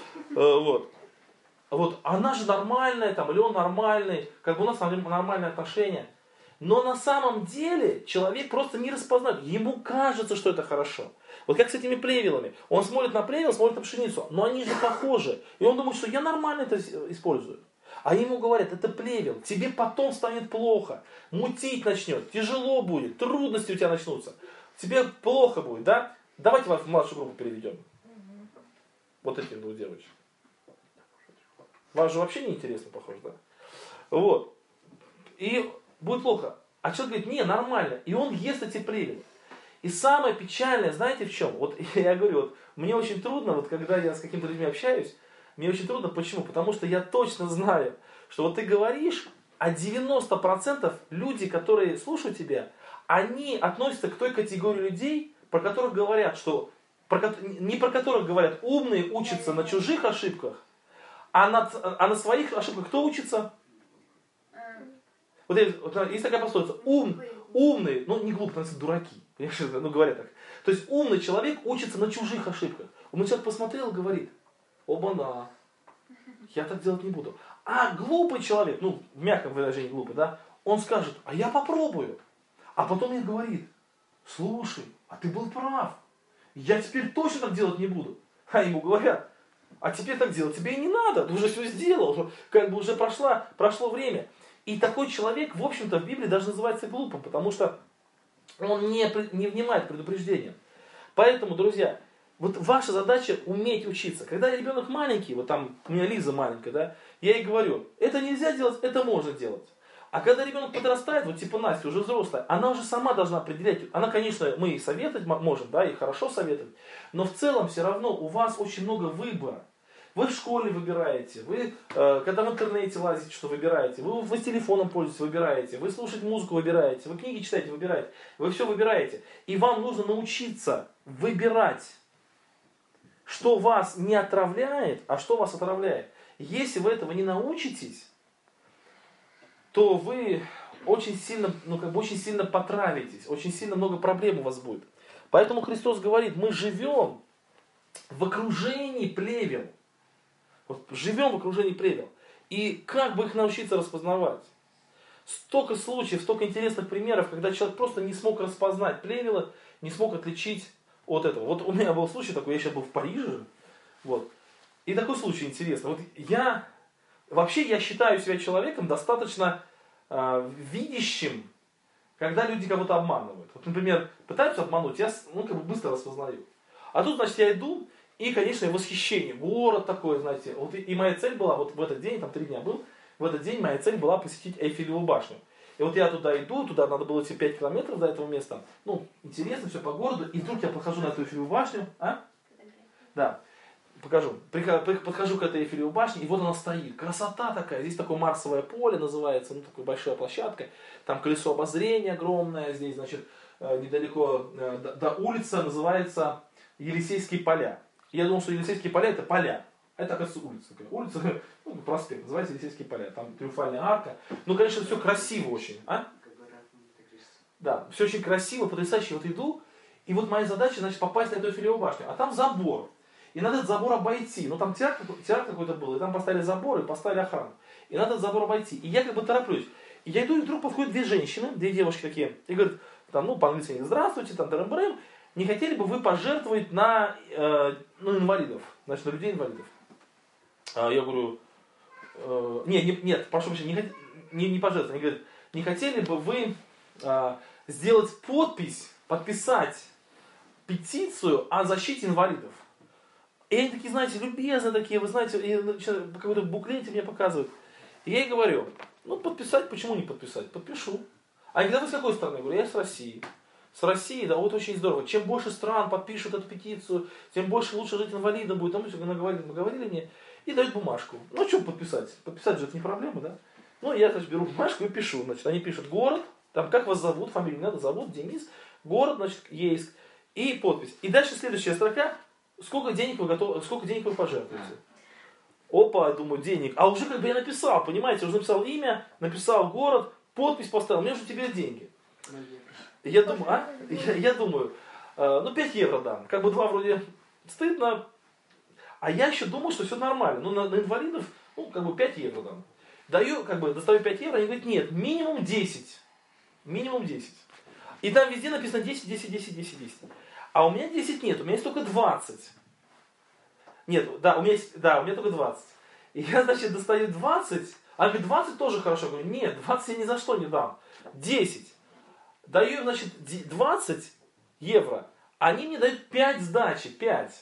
Вот, она же нормальная, там, или он нормальный, у нас нормальные отношения. Но на самом деле человек просто не распознает. Ему кажется, что это хорошо. Вот как с этими плевелами. Он смотрит на плевел, смотрит на пшеницу. Но они же похожи. И он думает, что я нормально это использую. А ему говорят: это плевел. Тебе потом станет плохо. Мутить начнет. Тяжело будет. Трудности у тебя начнутся. Тебе плохо будет, да? Давайте вас в младшую группу переведем. Вот этим двух девочек. Вам же вообще не интересно, похоже, да? Вот. И будет плохо. А человек говорит: не, нормально. И он ест эти плевелы. И самое печальное, знаете в чем? Вот я говорю, мне очень трудно, когда я с какими-то людьми общаюсь, мне очень трудно. Почему? Потому что я точно знаю, что ты говоришь, а 90% люди, которые слушают тебя, они относятся к той категории людей, про которых говорят, не про которых говорят: умные учатся на чужих ошибках, а на своих ошибках кто учится? Вот есть такая пословица, умный, ну не глупый, но дураки, понимаешь, ну говорят так. То есть умный человек учится на чужих ошибках. Умный человек посмотрел и говорит, оба-на, я так делать не буду. А глупый человек, ну в мягком выражении глупый, да, он скажет, а я попробую. А потом мне говорит, слушай, а ты был прав, я теперь точно так делать не буду. А ему говорят, а теперь так делать тебе и не надо, ты уже все сделал, как бы уже прошло время. И такой человек, в общем-то, в Библии даже называется глупым, потому что он не внимает предупреждениям. Поэтому, друзья, вот ваша задача уметь учиться. Когда ребенок маленький, вот там у меня Лиза маленькая, да, я ей говорю, это нельзя делать, это можно делать. А когда ребенок подрастает, вот типа Настя уже взрослая, она уже сама должна определять. Она, конечно, мы и советовать можем, да, и хорошо советовать, но в целом все равно у вас очень много выбора. Вы в школе выбираете, вы когда в интернете лазите, что выбираете, вы с телефоном пользуетесь, выбираете, вы слушать музыку выбираете, вы книги читаете, выбираете, вы все выбираете. И вам нужно научиться выбирать, что вас не отравляет, а что вас отравляет. Если вы этого не научитесь, то вы очень сильно, очень сильно потравитесь, очень сильно много проблем у вас будет. Поэтому Христос говорит, мы живем в окружении плевел. Вот живем в окружении плевел. И как бы их научиться распознавать? Столько случаев, столько интересных примеров, когда человек просто не смог распознать плевела, не смог отличить от этого. Вот у меня был случай такой, я сейчас был в Париже. Вот. И такой случай интересный. Вот я считаю себя человеком достаточно видящим, когда люди кого-то обманывают. Вот, например, пытаются обмануть, я быстро распознаю. А тут, значит, я иду, и, конечно, восхищение. Город такой, знаете. Вот и моя цель была, вот в этот день, там 3 дня был, в этот день моя цель была посетить Эйфелеву башню. И вот я туда иду, туда надо было идти 5 километров до этого места. Ну, интересно все по городу. И вдруг я подхожу на эту Эйфелеву башню. Да. Покажу. Подхожу к этой Эйфелевой башне, и вот она стоит. Красота такая. Здесь такое марсовое поле называется, такая большая площадка. Там колесо обозрения огромное. Здесь, значит, недалеко до улицы называется Елисейские поля. Я думал, что Елисейские поля это поля. Это, оказывается, улица. Улица, проспект, называется Елисейские поля. Там триумфальная арка. Ну, конечно, все красиво очень. Да, все очень красиво, потрясающе. Вот иду, и вот моя задача, значит, попасть на эту Эйфелеву башню. А там забор. И надо этот забор обойти. Ну, там театр какой-то был, и там поставили забор, и поставили охрану. И надо этот забор обойти. И я тороплюсь. И я иду, и вдруг подходят 2 женщины, 2 девушки такие, и говорят, по-английски, здравствуйте, тарам-барам, не хотели бы вы пожертвовать на инвалидов, значит, на людей-инвалидов? Я говорю, нет, прошу прощения, не пожертвовать. Они говорят, не хотели бы вы сделать подписать петицию о защите инвалидов? И они такие, знаете, любезные такие, вы знаете, какой-то буклете мне показывают. И я ей говорю, подписать, почему не подписать? Подпишу. А когда вы с какой страны? Я говорю, я с России. С Россией, да, вот очень здорово. Чем больше стран подпишут эту петицию, тем больше лучше жить инвалидам будет. Мы говорили мне, и дают бумажку. Что подписать? Подписать же это не проблема, да? Я, значит, беру бумажку и пишу. Значит, они пишут город, там как вас зовут, фамилию надо, зовут, Денис, город, значит, Ейск, и подпись. И дальше следующая строка, сколько денег вы пожертвуете. Опа, думаю, денег. А уже я написал, понимаете, уже написал имя, написал город, подпись поставил, мне же теперь деньги. Я думаю, 5 евро дам. 2 вроде стыдно. А я еще думал, что все нормально. На инвалидов, 5 евро дам. Даю, достаю 5 евро, они говорят, нет, минимум 10. Минимум 10. И там везде написано 10, 10, 10, 10, 10. А у меня 10 нет, у меня есть только 20. Нет, да, у меня только 20. И я, значит, достаю 20. А говорит, 20 тоже хорошо. Я говорю, нет, 20 я ни за что не дам. 10. Даю, значит, 20 евро. Они мне дают 5 сдачи, 5.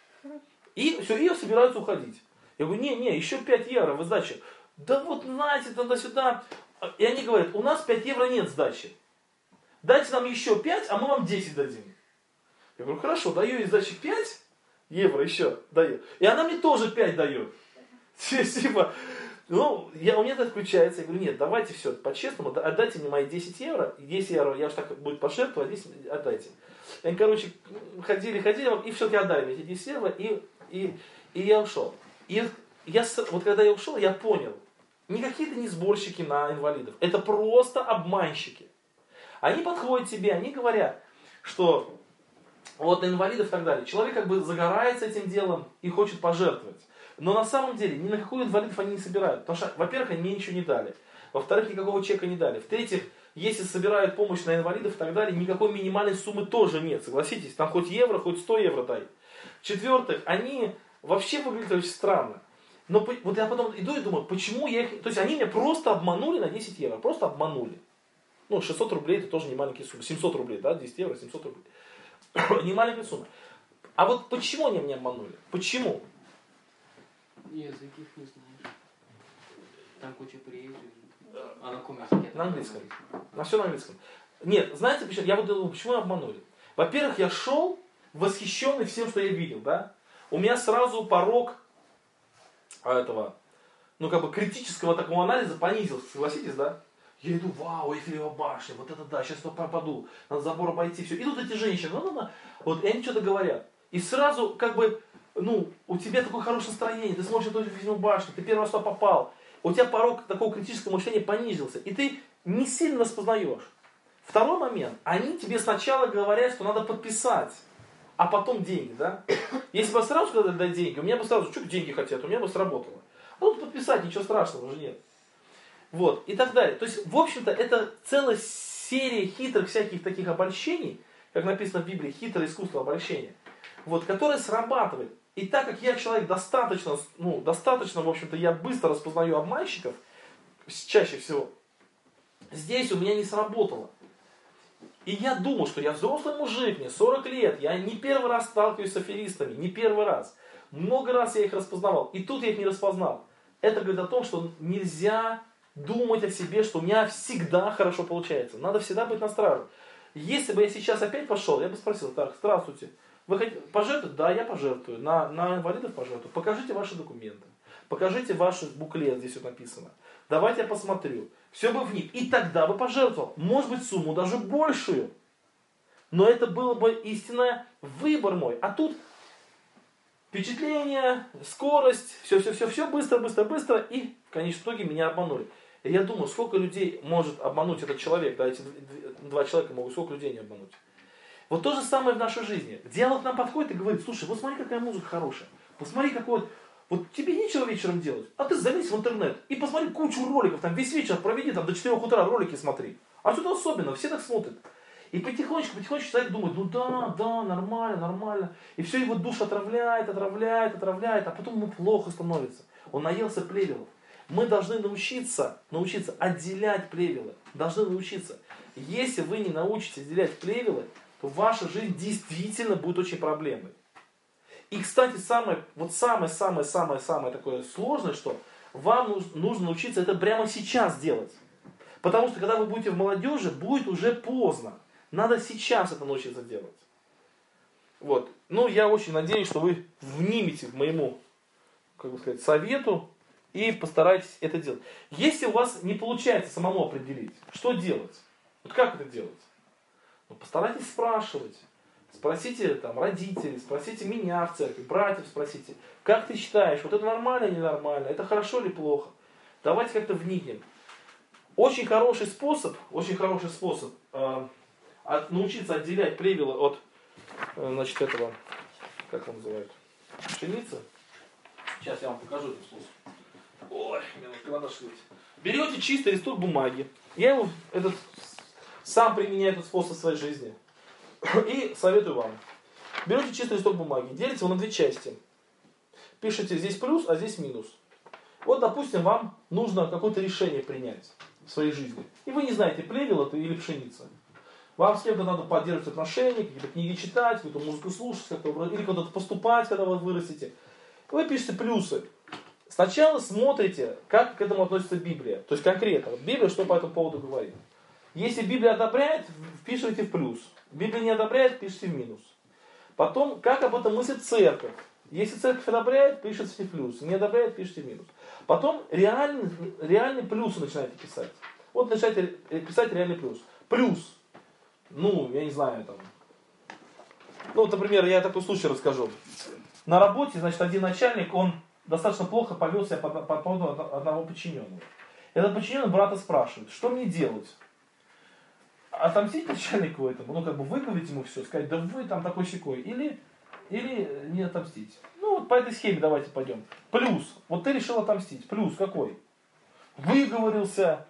И все, и собираются уходить. Я говорю, не, еще 5 евро вы сдачи. Да вот, знаете, туда-сюда. И они говорят, у нас 5 евро нет сдачи. Дайте нам еще 5, а мы вам 10 дадим. Я говорю, хорошо, даю ей сдачи 5 евро еще, даю. И она мне тоже 5 дает. Типа, у меня это включается. Я говорю, нет, давайте все, по-честному, отдайте мне мои 10 евро. 10 евро я уж так будет пожертвовать, 10 отдайте. И они, ходили, и все-таки отдали мне эти 10 евро, и я ушел. И вот когда я ушел, я понял, никакие это не сборщики на инвалидов. Это просто обманщики. Они подходят к тебе, они говорят, что вот на инвалидов и так далее. Человек как бы загорается этим делом и хочет пожертвовать. Но на самом деле ни на какую инвалидов они не собирают. Потому что, во-первых, они мне ничего не дали. Во-вторых, никакого чека не дали. В-третьих, если собирают помощь на инвалидов и так далее, никакой минимальной суммы тоже нет. Согласитесь, там хоть евро, хоть 100 евро дай. В-четвертых, они вообще выглядят очень странно. Но вот я потом иду и думаю, почему я их... То есть они меня просто обманули на 10 евро. Просто обманули. Ну, 600 рублей это тоже не маленькая сумма. 700 рублей, да, 10 евро, 700 рублей. Не маленькая сумма. А вот почему они меня обманули? Почему? Язык их не знаешь. Там куча приезжих. А на каком языке? На английском. На все на английском. Нет, знаете, почему? Я вот думаю, почему меня обманули? Во-первых, я шел восхищенный всем, что я видел, да? У меня сразу порог этого, ну, как бы критического такого анализа понизился, согласитесь, да? Я иду, вау, Эйфелева башня, вот это да, сейчас я пропаду, надо забор обойти, все. Идут эти женщины, вот, и они что-то говорят. И сразу, как бы, ну, у тебя такое хорошее настроение, ты смотришь эту Эйфелеву башню, ты первый раз туда попал, у тебя порог такого критического мышления понизился, и ты не сильно распознаешь. Второй момент, они тебе сначала говорят, что надо подписать, а потом деньги, да? Если бы сразу сказали дать деньги, у меня бы сразу, что деньги хотят, у меня бы сработало. А тут подписать, ничего страшного уже нет. Вот, и так далее. То есть, в общем-то, это целая серия хитрых всяких таких обольщений, как написано в Библии, хитрое искусство обольщения, вот, которое срабатывает. И так как я человек достаточно, в общем-то, я быстро распознаю обманщиков, чаще всего, здесь у меня не сработало. И я думал, что я взрослый мужик, мне 40 лет, я не первый раз сталкиваюсь с аферистами, не первый раз. Много раз я их распознавал, и тут я их не распознал. Это говорит о том, что нельзя думать о себе, что у меня всегда хорошо получается. Надо всегда быть на страже. Если бы я сейчас опять пошел, я бы спросил, так, здравствуйте, вы хотите пожертвовать? Да, я пожертвую. На инвалидов пожертвую. Покажите ваши документы. Покажите ваш буклет, здесь вот написано. Давайте я посмотрю. Все бы вник. И тогда бы пожертвовал. Может быть, сумму даже большую. Но это было бы истинный выбор мой. А тут впечатление, скорость, все быстро. И в конечном итоге меня обманули. И я думаю, сколько людей может обмануть этот человек. Да, эти два человека могут, сколько людей не обмануть. Вот то же самое в нашей жизни. Дьявол к нам подходит и говорит, слушай, вот смотри, какая музыка хорошая. Посмотри, какой вот тебе нечего вечером делать, а ты залезь в интернет и посмотри кучу роликов, там весь вечер проведи, там до 4 утра ролики смотри. А что-то особенно, все так смотрят. И потихонечку человек думает, ну да, нормально. И все его душу отравляет, а потом ему плохо становится. Он наелся плевелов. Мы должны научиться отделять плевелы. Должны научиться. Если вы не научитесь отделять плевелы, то ваша жизнь действительно будет очень проблемной. И, кстати, самое такое сложное, что вам нужно научиться это прямо сейчас делать. Потому что, когда вы будете в молодежи, будет уже поздно. Надо сейчас это научиться делать. Вот. Ну, я очень надеюсь, что вы внимете моему, совету и постарайтесь это делать. Если у вас не получается самому определить, что делать? Вот как это делать? Ну, постарайтесь спрашивать. Спросите там родителей, спросите меня в церкви, братьев спросите. Как ты считаешь, вот это нормально или ненормально? Это хорошо или плохо? Давайте как-то вникнем. Очень хороший способ научиться отделять плевелы от, этого, как он называют, пшеницы. Сейчас я вам покажу этот способ. Ой, мне нужно карандаш выйти. Берете чистый листок бумаги. Я сам применяю этот способ в своей жизни. И советую вам. Берете чистый листок бумаги, делите его на две части. Пишите здесь плюс, а здесь минус. Вот, допустим, вам нужно какое-то решение принять в своей жизни. И вы не знаете, плевел это или пшеница. Вам с кем-то надо поддерживать отношения, какие-то книги читать, какую-то музыку слушать, или куда-то поступать, когда вы вырастете. Вы пишете плюсы. Сначала смотрите, как к этому относится Библия. То есть конкретно. Вот Библия что по этому поводу говорит. Если Библия одобряет, впишите в плюс. Библия не одобряет, пишите в минус. Потом, как об этом мыслит церковь. Если церковь одобряет, пишите в плюс. Не одобряет, пишите в минус. Потом реальные плюсы начинаете писать. Вот начинаете писать реальный плюс. Плюс. Я не знаю, там. Вот, например, я такой случай расскажу. На работе, один начальник, он достаточно плохо повел себя по поводу одного подчиненного. Этот подчиненный брата спрашивает, что мне делать? Отомстить начальнику этому, ну как бы выговорить ему все, сказать, да вы там такой-сякой, или не отомстить. Ну вот по этой схеме давайте пойдем. Плюс, вот ты решил отомстить, плюс какой? Выговорился,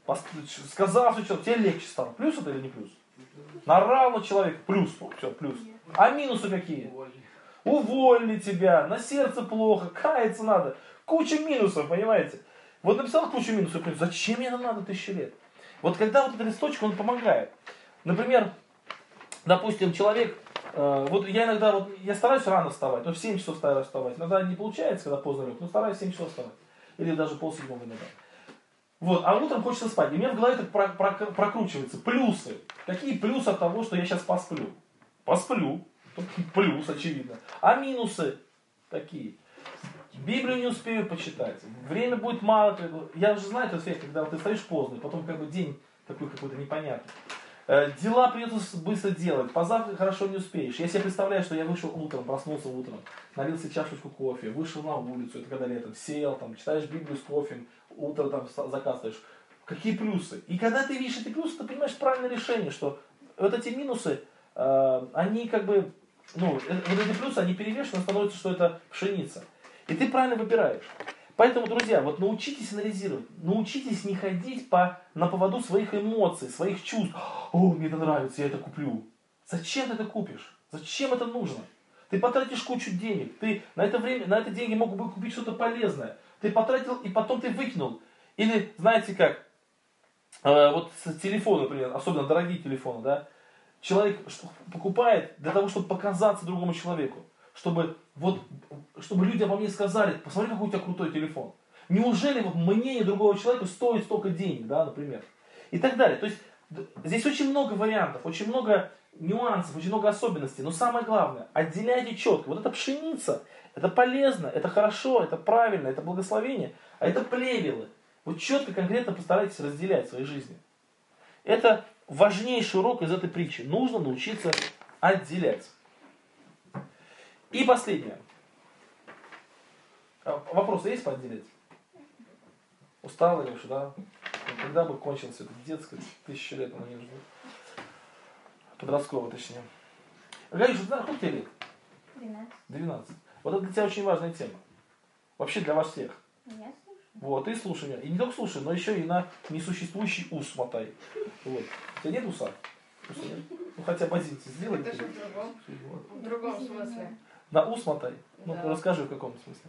сказал, что тебе легче стало. Плюс это или не плюс? Наорал на человека, плюс, все, плюс. А минусы какие? Уволили тебя, на сердце плохо, каяться надо. Куча минусов, понимаете? Вот написал кучу минусов, зачем мне это надо 1000 лет? Вот когда вот этот листочек, он помогает. Например, допустим, человек, вот я иногда, вот я стараюсь рано вставать, но в 7 часов стараюсь вставать. Иногда не получается, когда поздно лег, но стараюсь в 7 часов вставать. Или даже 6:30 иногда. Вот, а утром хочется спать. И у меня в голове так прокручивается. Плюсы. Какие плюсы от того, что я сейчас посплю? Посплю. Плюс, очевидно. А минусы какие? Библию не успею почитать. Время будет мало. Я уже знаю этот эффект, когда ты стоишь поздно, и потом как бы день такой какой-то непонятный. Дела придется быстро делать. Позавтракать хорошо не успеешь. Я себе представляю, что я вышел утром, проснулся утром, налил себе чашечку кофе, вышел на улицу, это когда летом, сел, там, читаешь Библию с кофе, утром там заказываешь. Какие плюсы? И когда ты видишь эти плюсы, ты понимаешь правильное решение, что вот эти минусы, они как бы, ну, вот эти плюсы, они перевешивают, становится, что это пшеница. И ты правильно выбираешь. Поэтому, друзья, вот научитесь анализировать, научитесь не ходить на поводу своих эмоций, своих чувств. О, мне это нравится, я это куплю. Зачем ты это купишь? Зачем это нужно? Ты потратишь кучу денег, ты на это деньги мог бы купить что-то полезное. Ты потратил и потом ты выкинул. Или, знаете как, вот с телефона, например, особенно дорогие телефоны, да, человек покупает для того, чтобы показаться другому человеку. Чтобы люди обо мне сказали, посмотри, какой у тебя крутой телефон. Неужели вот мнение другого человека стоит столько денег, да, например? И так далее. То есть здесь очень много вариантов, очень много нюансов, очень много особенностей. Но самое главное, отделяйте четко. Вот это пшеница, это полезно, это хорошо, это правильно, это благословение. А это плевелы. Вот четко, конкретно постарайтесь разделять в своей жизни. Это важнейший урок из этой притчи. Нужно научиться отделять. И последнее. Вопросы есть по отделять? Устал или что, да? Когда бы кончилось это детское, 1000 лет оно не ждет. Подростковое, точнее. Гаюша, сколько тебе лет? 12. 12. Вот это для тебя очень важная тема. Вообще для вас всех. Я слушаю. Вот, и слушай меня. И не только слушай, но еще и на несуществующий ус мотай. Вот. У тебя нет уса? Уса нет? Ну хотя бы один сделай. Это же в другом смысле. На ус мотай? Ну, Да. расскажи, в каком смысле.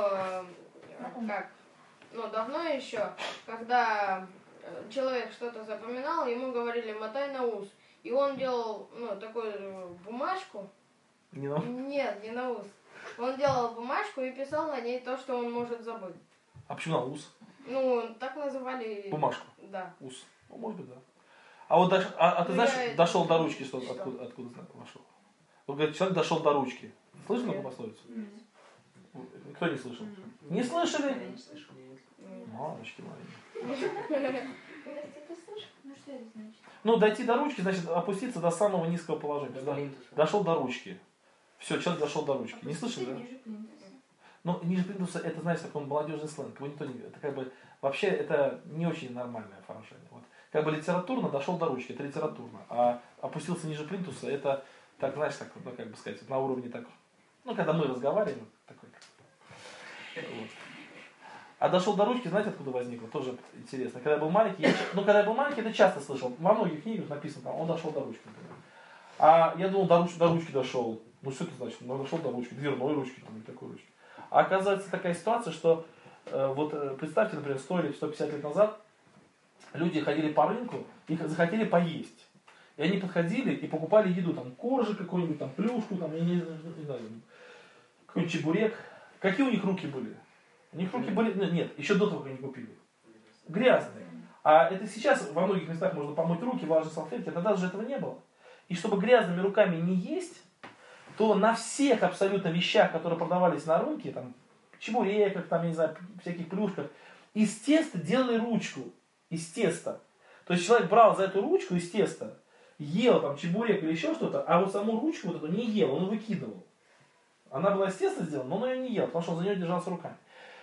Ну, как? Ну, давно еще, когда человек что-то запоминал, ему говорили, мотай на ус. И он делал, ну, такую бумажку. Не на... Нет, не на ус. Он делал бумажку и писал на ней то, что он может забыть. А почему на ус? Ну, так называли... Бумажку. Да. Ус. Ну, может быть, да. А вот ты знаешь, дошел до ручки, что что? откуда вошел? Вот говорит, человек дошел до ручки. Слышали такую пословицу? Кто не слышал? Не слышали? Я не слышал. Мамочки мои. Подожди, ты слышишь? Ну что это значит? Ну, дойти до ручки, значит, опуститься до самого низкого положения. До Да? плинтуса. Дошел до ручки. Все, человек дошел до ручки. Не Опуститься слышали, да? ниже плинтуса. Ну, ниже плинтуса, это, знаешь, такой молодежный сленг. Его никто не... Это как бы... Вообще, это не очень нормальное выражение. Вот. Как бы литературно дошел до ручки, это литературно. А опустился ниже плинтуса, это, так, знаешь, так, ну, как бы сказать, на уровне так... Ну, когда мы разговариваем, такой... Вот. А дошел до ручки, знаете, откуда возникло? Тоже интересно. Когда я был маленький, когда я был маленький, это часто слышал. Во многих книгах написано, там, он дошел до ручки, например. А я думал, до ручки дошел. Ну, что это значит? Ну, дошел до ручки, дверной ручки, там, или такой ручки. А оказывается такая ситуация, что вот представьте, например, 100 или 150 лет назад люди ходили по рынку и захотели поесть. И они подходили и покупали еду, там, коржик какой-нибудь, там, плюшку, там, я не знаю, какой-нибудь чебурек. Какие у них руки были? У них руки были... Нет, еще до того, как они купили. Грязные. А это сейчас во многих местах можно помыть руки, влажные салфетки, а тогда же этого не было. И чтобы грязными руками не есть, то на всех абсолютно вещах, которые продавались на рынке, там, чебуреках, там, я не знаю, всяких плюшках, из теста делали ручку. Из теста. То есть человек брал за эту ручку из теста, ел там чебурек или еще что-то, а вот саму ручку вот эту не ел, он выкидывал. Она была из теста сделана, но он ее не ел, потому что он за нее держался руками.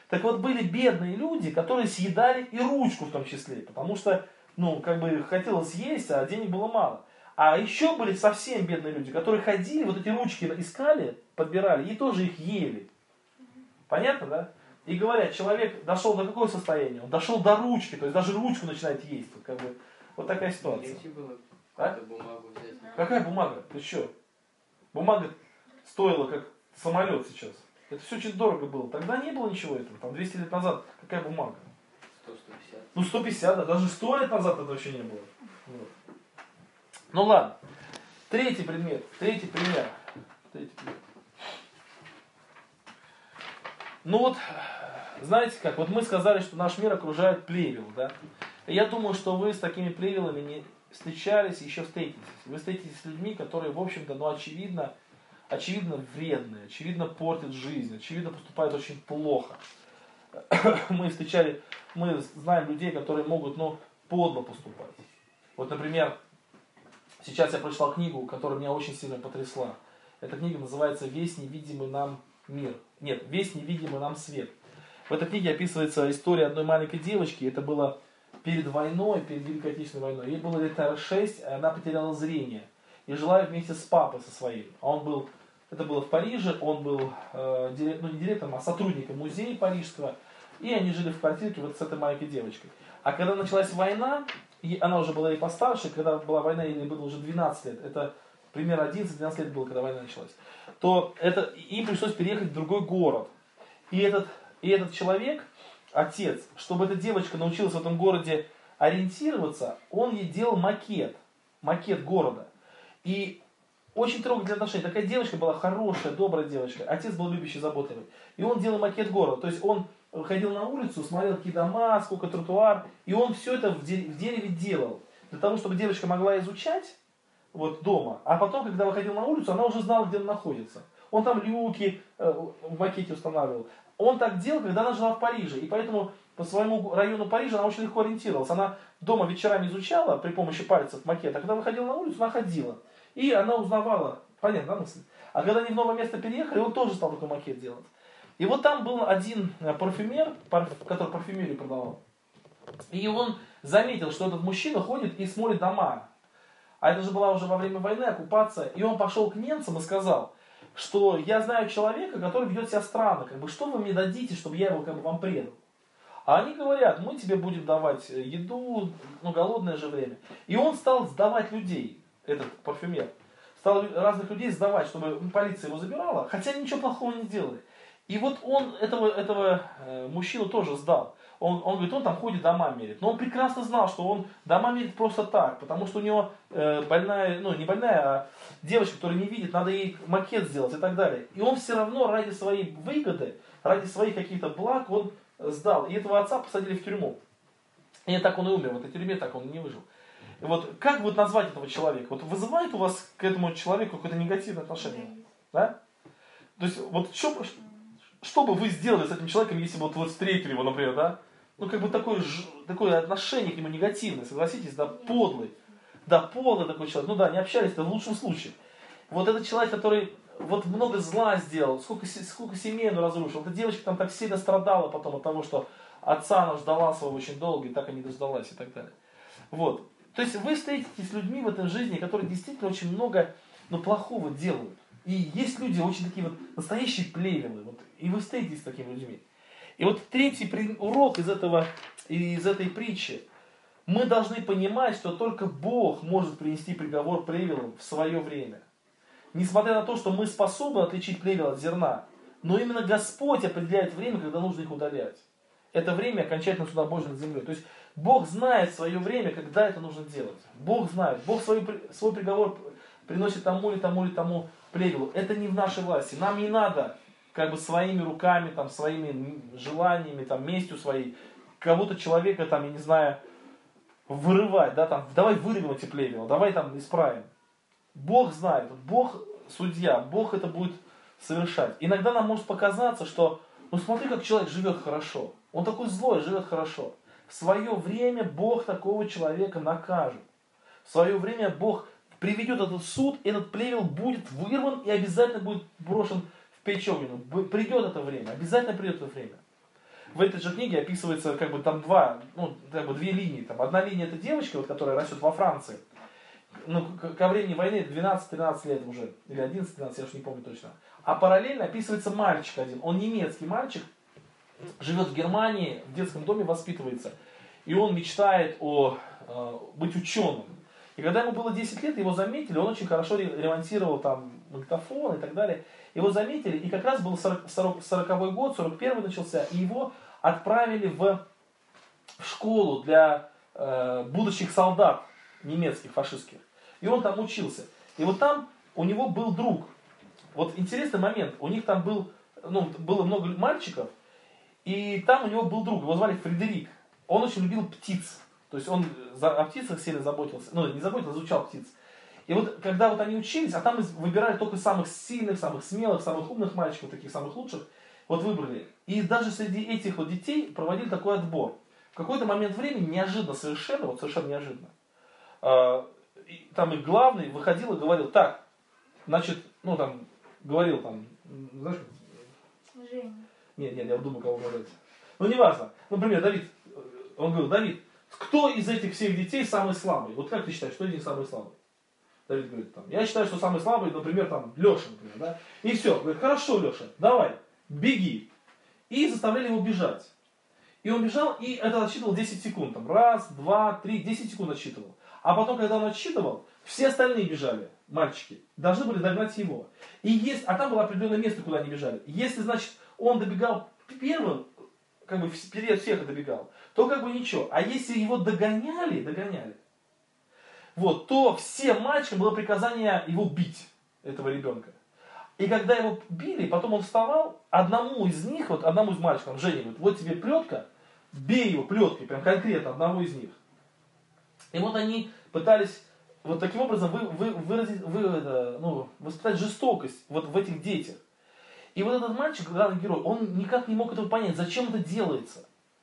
Так вот, были бедные люди, которые съедали и ручку в том числе, потому что, хотелось есть, а денег было мало. А еще были совсем бедные люди, которые ходили, вот эти ручки искали, подбирали и тоже их ели. Понятно, да? И говорят, человек дошел до какого состояния? Он дошел до ручки, то есть даже ручку начинает есть. Вот такая ситуация. Легче было А? какую-то бумагу взять. Какая бумага? Ты что? Бумага стоила как самолет сейчас. Это все очень дорого было. Тогда не было ничего этого. Там 200 лет назад какая бумага? 100-150. 150, да. Даже 100 лет назад этого еще не было. Вот. Ну ладно. Третий пример. Ну вот, знаете как, вот мы сказали, что наш мир окружает плевел, да? И я думаю, что вы с такими плевелами не встречались и еще встретитесь. Вы встретитесь с людьми, которые, в общем-то, очевидно вредные, очевидно портят жизнь, очевидно поступают очень плохо. Мы знаем людей, которые могут, подло поступать. Вот, например, сейчас я прочитал книгу, которая меня очень сильно потрясла. Эта книга называется «Весь невидимый нам мир». Нет, «Весь невидимый нам свет». В этой книге описывается история одной маленькой девочки. Это было перед войной, перед Великой Отечественной войной. Ей было лет 6, и она потеряла зрение. И жила вместе с папой со своим. Это было в Париже, он был не директором, а сотрудником музея парижского. И они жили в квартирке вот с этой маленькой девочкой. А когда началась война, и она уже была и постарше, когда была война, ей было уже 12 лет, это примерно 11-12 лет было, когда война началась, то им пришлось переехать в другой город. И этот человек, отец, чтобы эта девочка научилась в этом городе ориентироваться, он ей делал макет города. И очень трогательные отношения. Такая девочка была хорошая, добрая девочка. Отец был любящий, заботливый. И он делал макет города. То есть он ходил на улицу, смотрел, какие дома, сколько тротуар. И он все это в дереве делал. Для того, чтобы девочка могла изучать дома. А потом, когда выходил на улицу, она уже знала, где он находится. Он там люки в макете устанавливал. Он так делал, когда она жила в Париже. И поэтому по своему району Парижа она очень легко ориентировалась. Она дома вечерами изучала при помощи пальцев макет. А когда выходила на улицу, она ходила. И она узнавала. Понятно, да, мысль? А когда они в новое место переехали, он тоже стал такой макет делать. И вот там был один парфюмер, который парфюмерию продавал. И он заметил, что этот мужчина ходит и смотрит дома. А это же была уже во время войны, оккупация. И он пошел к немцам и сказал, что я знаю человека, который ведет себя странно. Что вы мне дадите, чтобы я его вам предал? А они говорят, мы тебе будем давать еду, голодное же время. И он стал сдавать людей, этот парфюмер. Стал разных людей сдавать, чтобы полиция его забирала, хотя ничего плохого не сделали. И вот он этого мужчину тоже сдал. Он говорит, он там ходит, дома мерит. Но он прекрасно знал, что он дома мерит просто так, потому что у него больная, не больная, а девочка, которая не видит, надо ей макет сделать и так далее. И он все равно ради своей выгоды, ради своих каких-то благ, он сдал. И этого отца посадили в тюрьму. И так он и умер. В этой тюрьме так он не выжил. И как назвать этого человека? Вызывает у вас к этому человеку какое-то негативное отношение? Да? То есть, что бы вы сделали с этим человеком, если бы вы встретили его, например, да? Такое отношение к нему негативное, согласитесь, да, подлый. Да, подлый такой человек. Не общались, это в лучшем случае. Этот человек, который много зла сделал, сколько семей он разрушил. Эта девочка там так сильно страдала потом от того, что отца она ждала своего очень долго, и так и не дождалась, и так далее. То есть вы встретитесь с людьми в этой жизни, которые действительно очень много плохого делают. И есть люди очень такие настоящие плевелы. И вы встретитесь с такими людьми. И третий урок из этой притчи. Мы должны понимать, что только Бог может принести приговор плевелам в свое время. Несмотря на то, что мы способны отличить плевел от зерна, но именно Господь определяет время, когда нужно их удалять. Это время окончательно суда Божьего над землей. То есть Бог знает свое время, когда это нужно делать. Бог знает. Бог свой приговор приносит тому или тому плевелу. Это не в нашей власти. Нам не надо своими руками, своими желаниями, местью своей, кого-то человека, я не знаю, вырывать, давай вырвем эти плевела, давай исправим. Бог знает, Бог судья, Бог это будет совершать. Иногда нам может показаться, что, смотри, как человек живет хорошо. Он такой злой, живет хорошо. В свое время Бог такого человека накажет. В свое время Бог приведет этот суд, этот плевел будет вырван и обязательно будет брошен в печь огненную. Придет это время, обязательно придет это время. в этой же книге описывается как бы там две линии. Там, одна линия это девочка, вот, которая растет во Франции. Ну, ко времени войны 12-13 лет уже, или 11-12, я уж не помню точно. А параллельно описывается мальчик один. Он немецкий мальчик, живет в Германии, в детском доме воспитывается. И он мечтает быть ученым. И когда ему было 10 лет, его заметили, он очень хорошо ремонтировал там магнитофон и так далее. Его заметили, и как раз был 40-й год, 41-й начался, и его отправили в школу для будущих солдат немецких, фашистских. И он там учился. И вот там у него был друг. Вот интересный момент, у них там было много мальчиков, и там у него был друг, его звали Фредерик. Он очень любил птиц. То есть он о птицах сильно заботился. Ну, не заботился, изучал птиц. И вот когда вот они учились, а там выбирали только самых сильных, самых смелых, самых умных мальчиков, таких самых лучших, вот выбрали. И даже среди этих вот детей проводили такой отбор. В какой-то момент времени, неожиданно совершенно, вот совершенно неожиданно, там их главный выходил и говорил, так, значит, говорил там, знаешь, Женя. нет, я думаю, кого говорить. Ну, неважно. Например, Давид, он говорил, Давид, кто из этих всех детей самый слабый? Вот как ты считаешь, кто из них самый слабый? Давид говорит, я считаю, что самый слабый, например, Леша, например, да? И все, говорит, хорошо, Леша, давай, беги. И заставляли его бежать. И он бежал, и это отсчитывал 10 секунд. Там, 1, 2, 3, 10 секунд отсчитывал. А потом, когда он отсчитывал, все остальные бежали, мальчики, должны были догнать его. А там было определенное место, куда они бежали. Если, значит, он добегал первым, как бы вперед всех добегал, то как бы ничего. А если его догоняли, вот, то всем мальчикам было приказание его бить, этого ребенка. И когда его били, потом он вставал, одному из мальчиков, Жене, говорит, вот тебе плетка, бей его плеткой, прям конкретно одного из них. И вот они пытались вот таким образом воспитать жестокость вот в этих детях. И вот этот мальчик, главный герой, он никак не мог этого понять, зачем это делается.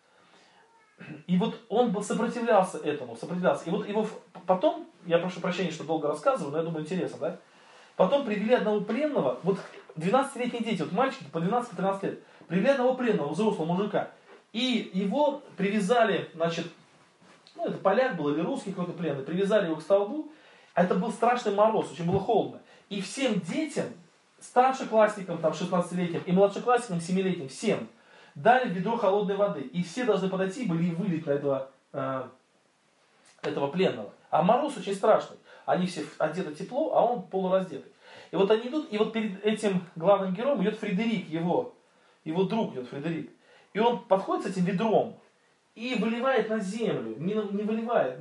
И вот он сопротивлялся этому. И вот его потом, я прошу прощения, что долго рассказываю, но я думаю, интересно, да? Потом привели одного пленного, вот 12-летние дети, вот мальчики по 12-13 лет, привели одного пленного, взрослого мужика. И его привязали, значит, это поляк был или русский какой-то пленный, привязали его к столбу. А это был страшный мороз, очень было холодно. И всем детям, старшеклассникам, 16-летним, и младшеклассникам, 7-летним, всем дали ведро холодной воды. И все должны подойти были и вылить на этого пленного. А мороз очень страшный. Они все одеты тепло, а он полураздетый. И вот они идут, и вот перед этим главным героем идет Фредерик, его друг идет Фредерик. И он подходит с этим ведром и выливает на землю. Не выливает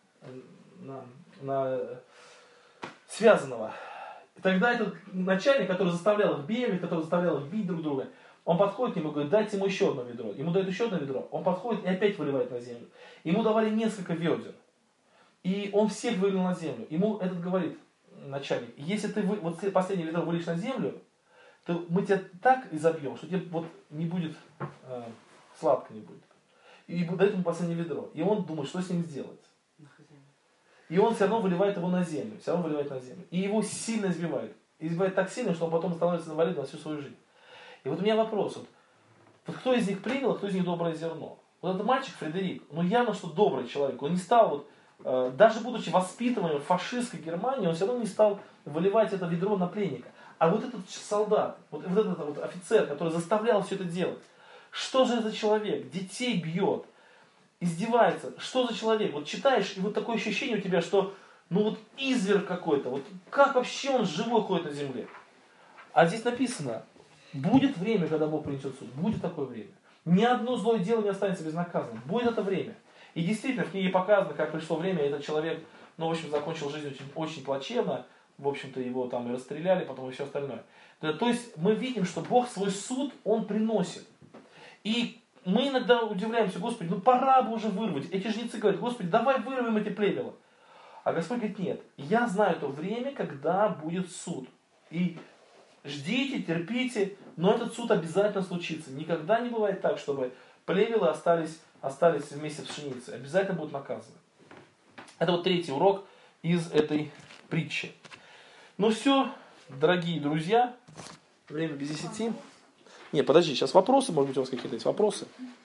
на связанного. И тогда этот начальник, который заставлял их бегать, который заставлял их бить друг друга, он подходит к нему и говорит, дайте ему еще одно ведро. Ему дают еще одно ведро. Он подходит и опять выливает на землю. Ему давали несколько ведер. И он всех вылил на землю. Ему этот говорит, начальник, если ты вот последнее ведро вылишь на землю, то мы тебя так изобьем, что тебе вот не будет, сладко не будет. И дает ему последнее ведро. И он думает, что с ним сделать. И он все равно выливает его на землю. И его сильно избивает. Избивает так сильно, что он потом становится инвалидом на всю свою жизнь. И вот у меня вопрос. Вот кто из них принял, а кто из них доброе зерно? Вот этот мальчик Фредерик, явно, что добрый человек. Он не стал, даже будучи воспитанным в фашистской Германии, он все равно не стал выливать это ведро на пленника. А вот этот солдат, вот этот офицер, который заставлял все это делать, что же это за человек? Детей бьет, издевается. Что за человек? Вот читаешь, и вот такое ощущение у тебя, что изверг какой-то. Вот как вообще он живой ходит на земле? А здесь написано, будет время, когда Бог принесет суд. Будет такое время. Ни одно злое дело не останется безнаказанным. Будет это время. И действительно, в книге показано, как пришло время, и этот человек, закончил жизнь очень, очень плачевно. В общем-то, его там и расстреляли, потом и все остальное. То есть, мы видим, что Бог свой суд, Он приносит. И мы иногда удивляемся, Господи, пора бы уже вырвать. Эти жнецы говорят, Господи, давай вырвем эти плевела. А Господь говорит, нет, я знаю то время, когда будет суд. И ждите, терпите, но этот суд обязательно случится. Никогда не бывает так, чтобы плевелы остались вместе с пшеницей. Обязательно будут наказаны. Это вот третий урок из этой притчи. Все, дорогие друзья, время без 10. Нет, подожди, сейчас вопросы, может быть, у вас какие-то есть вопросы?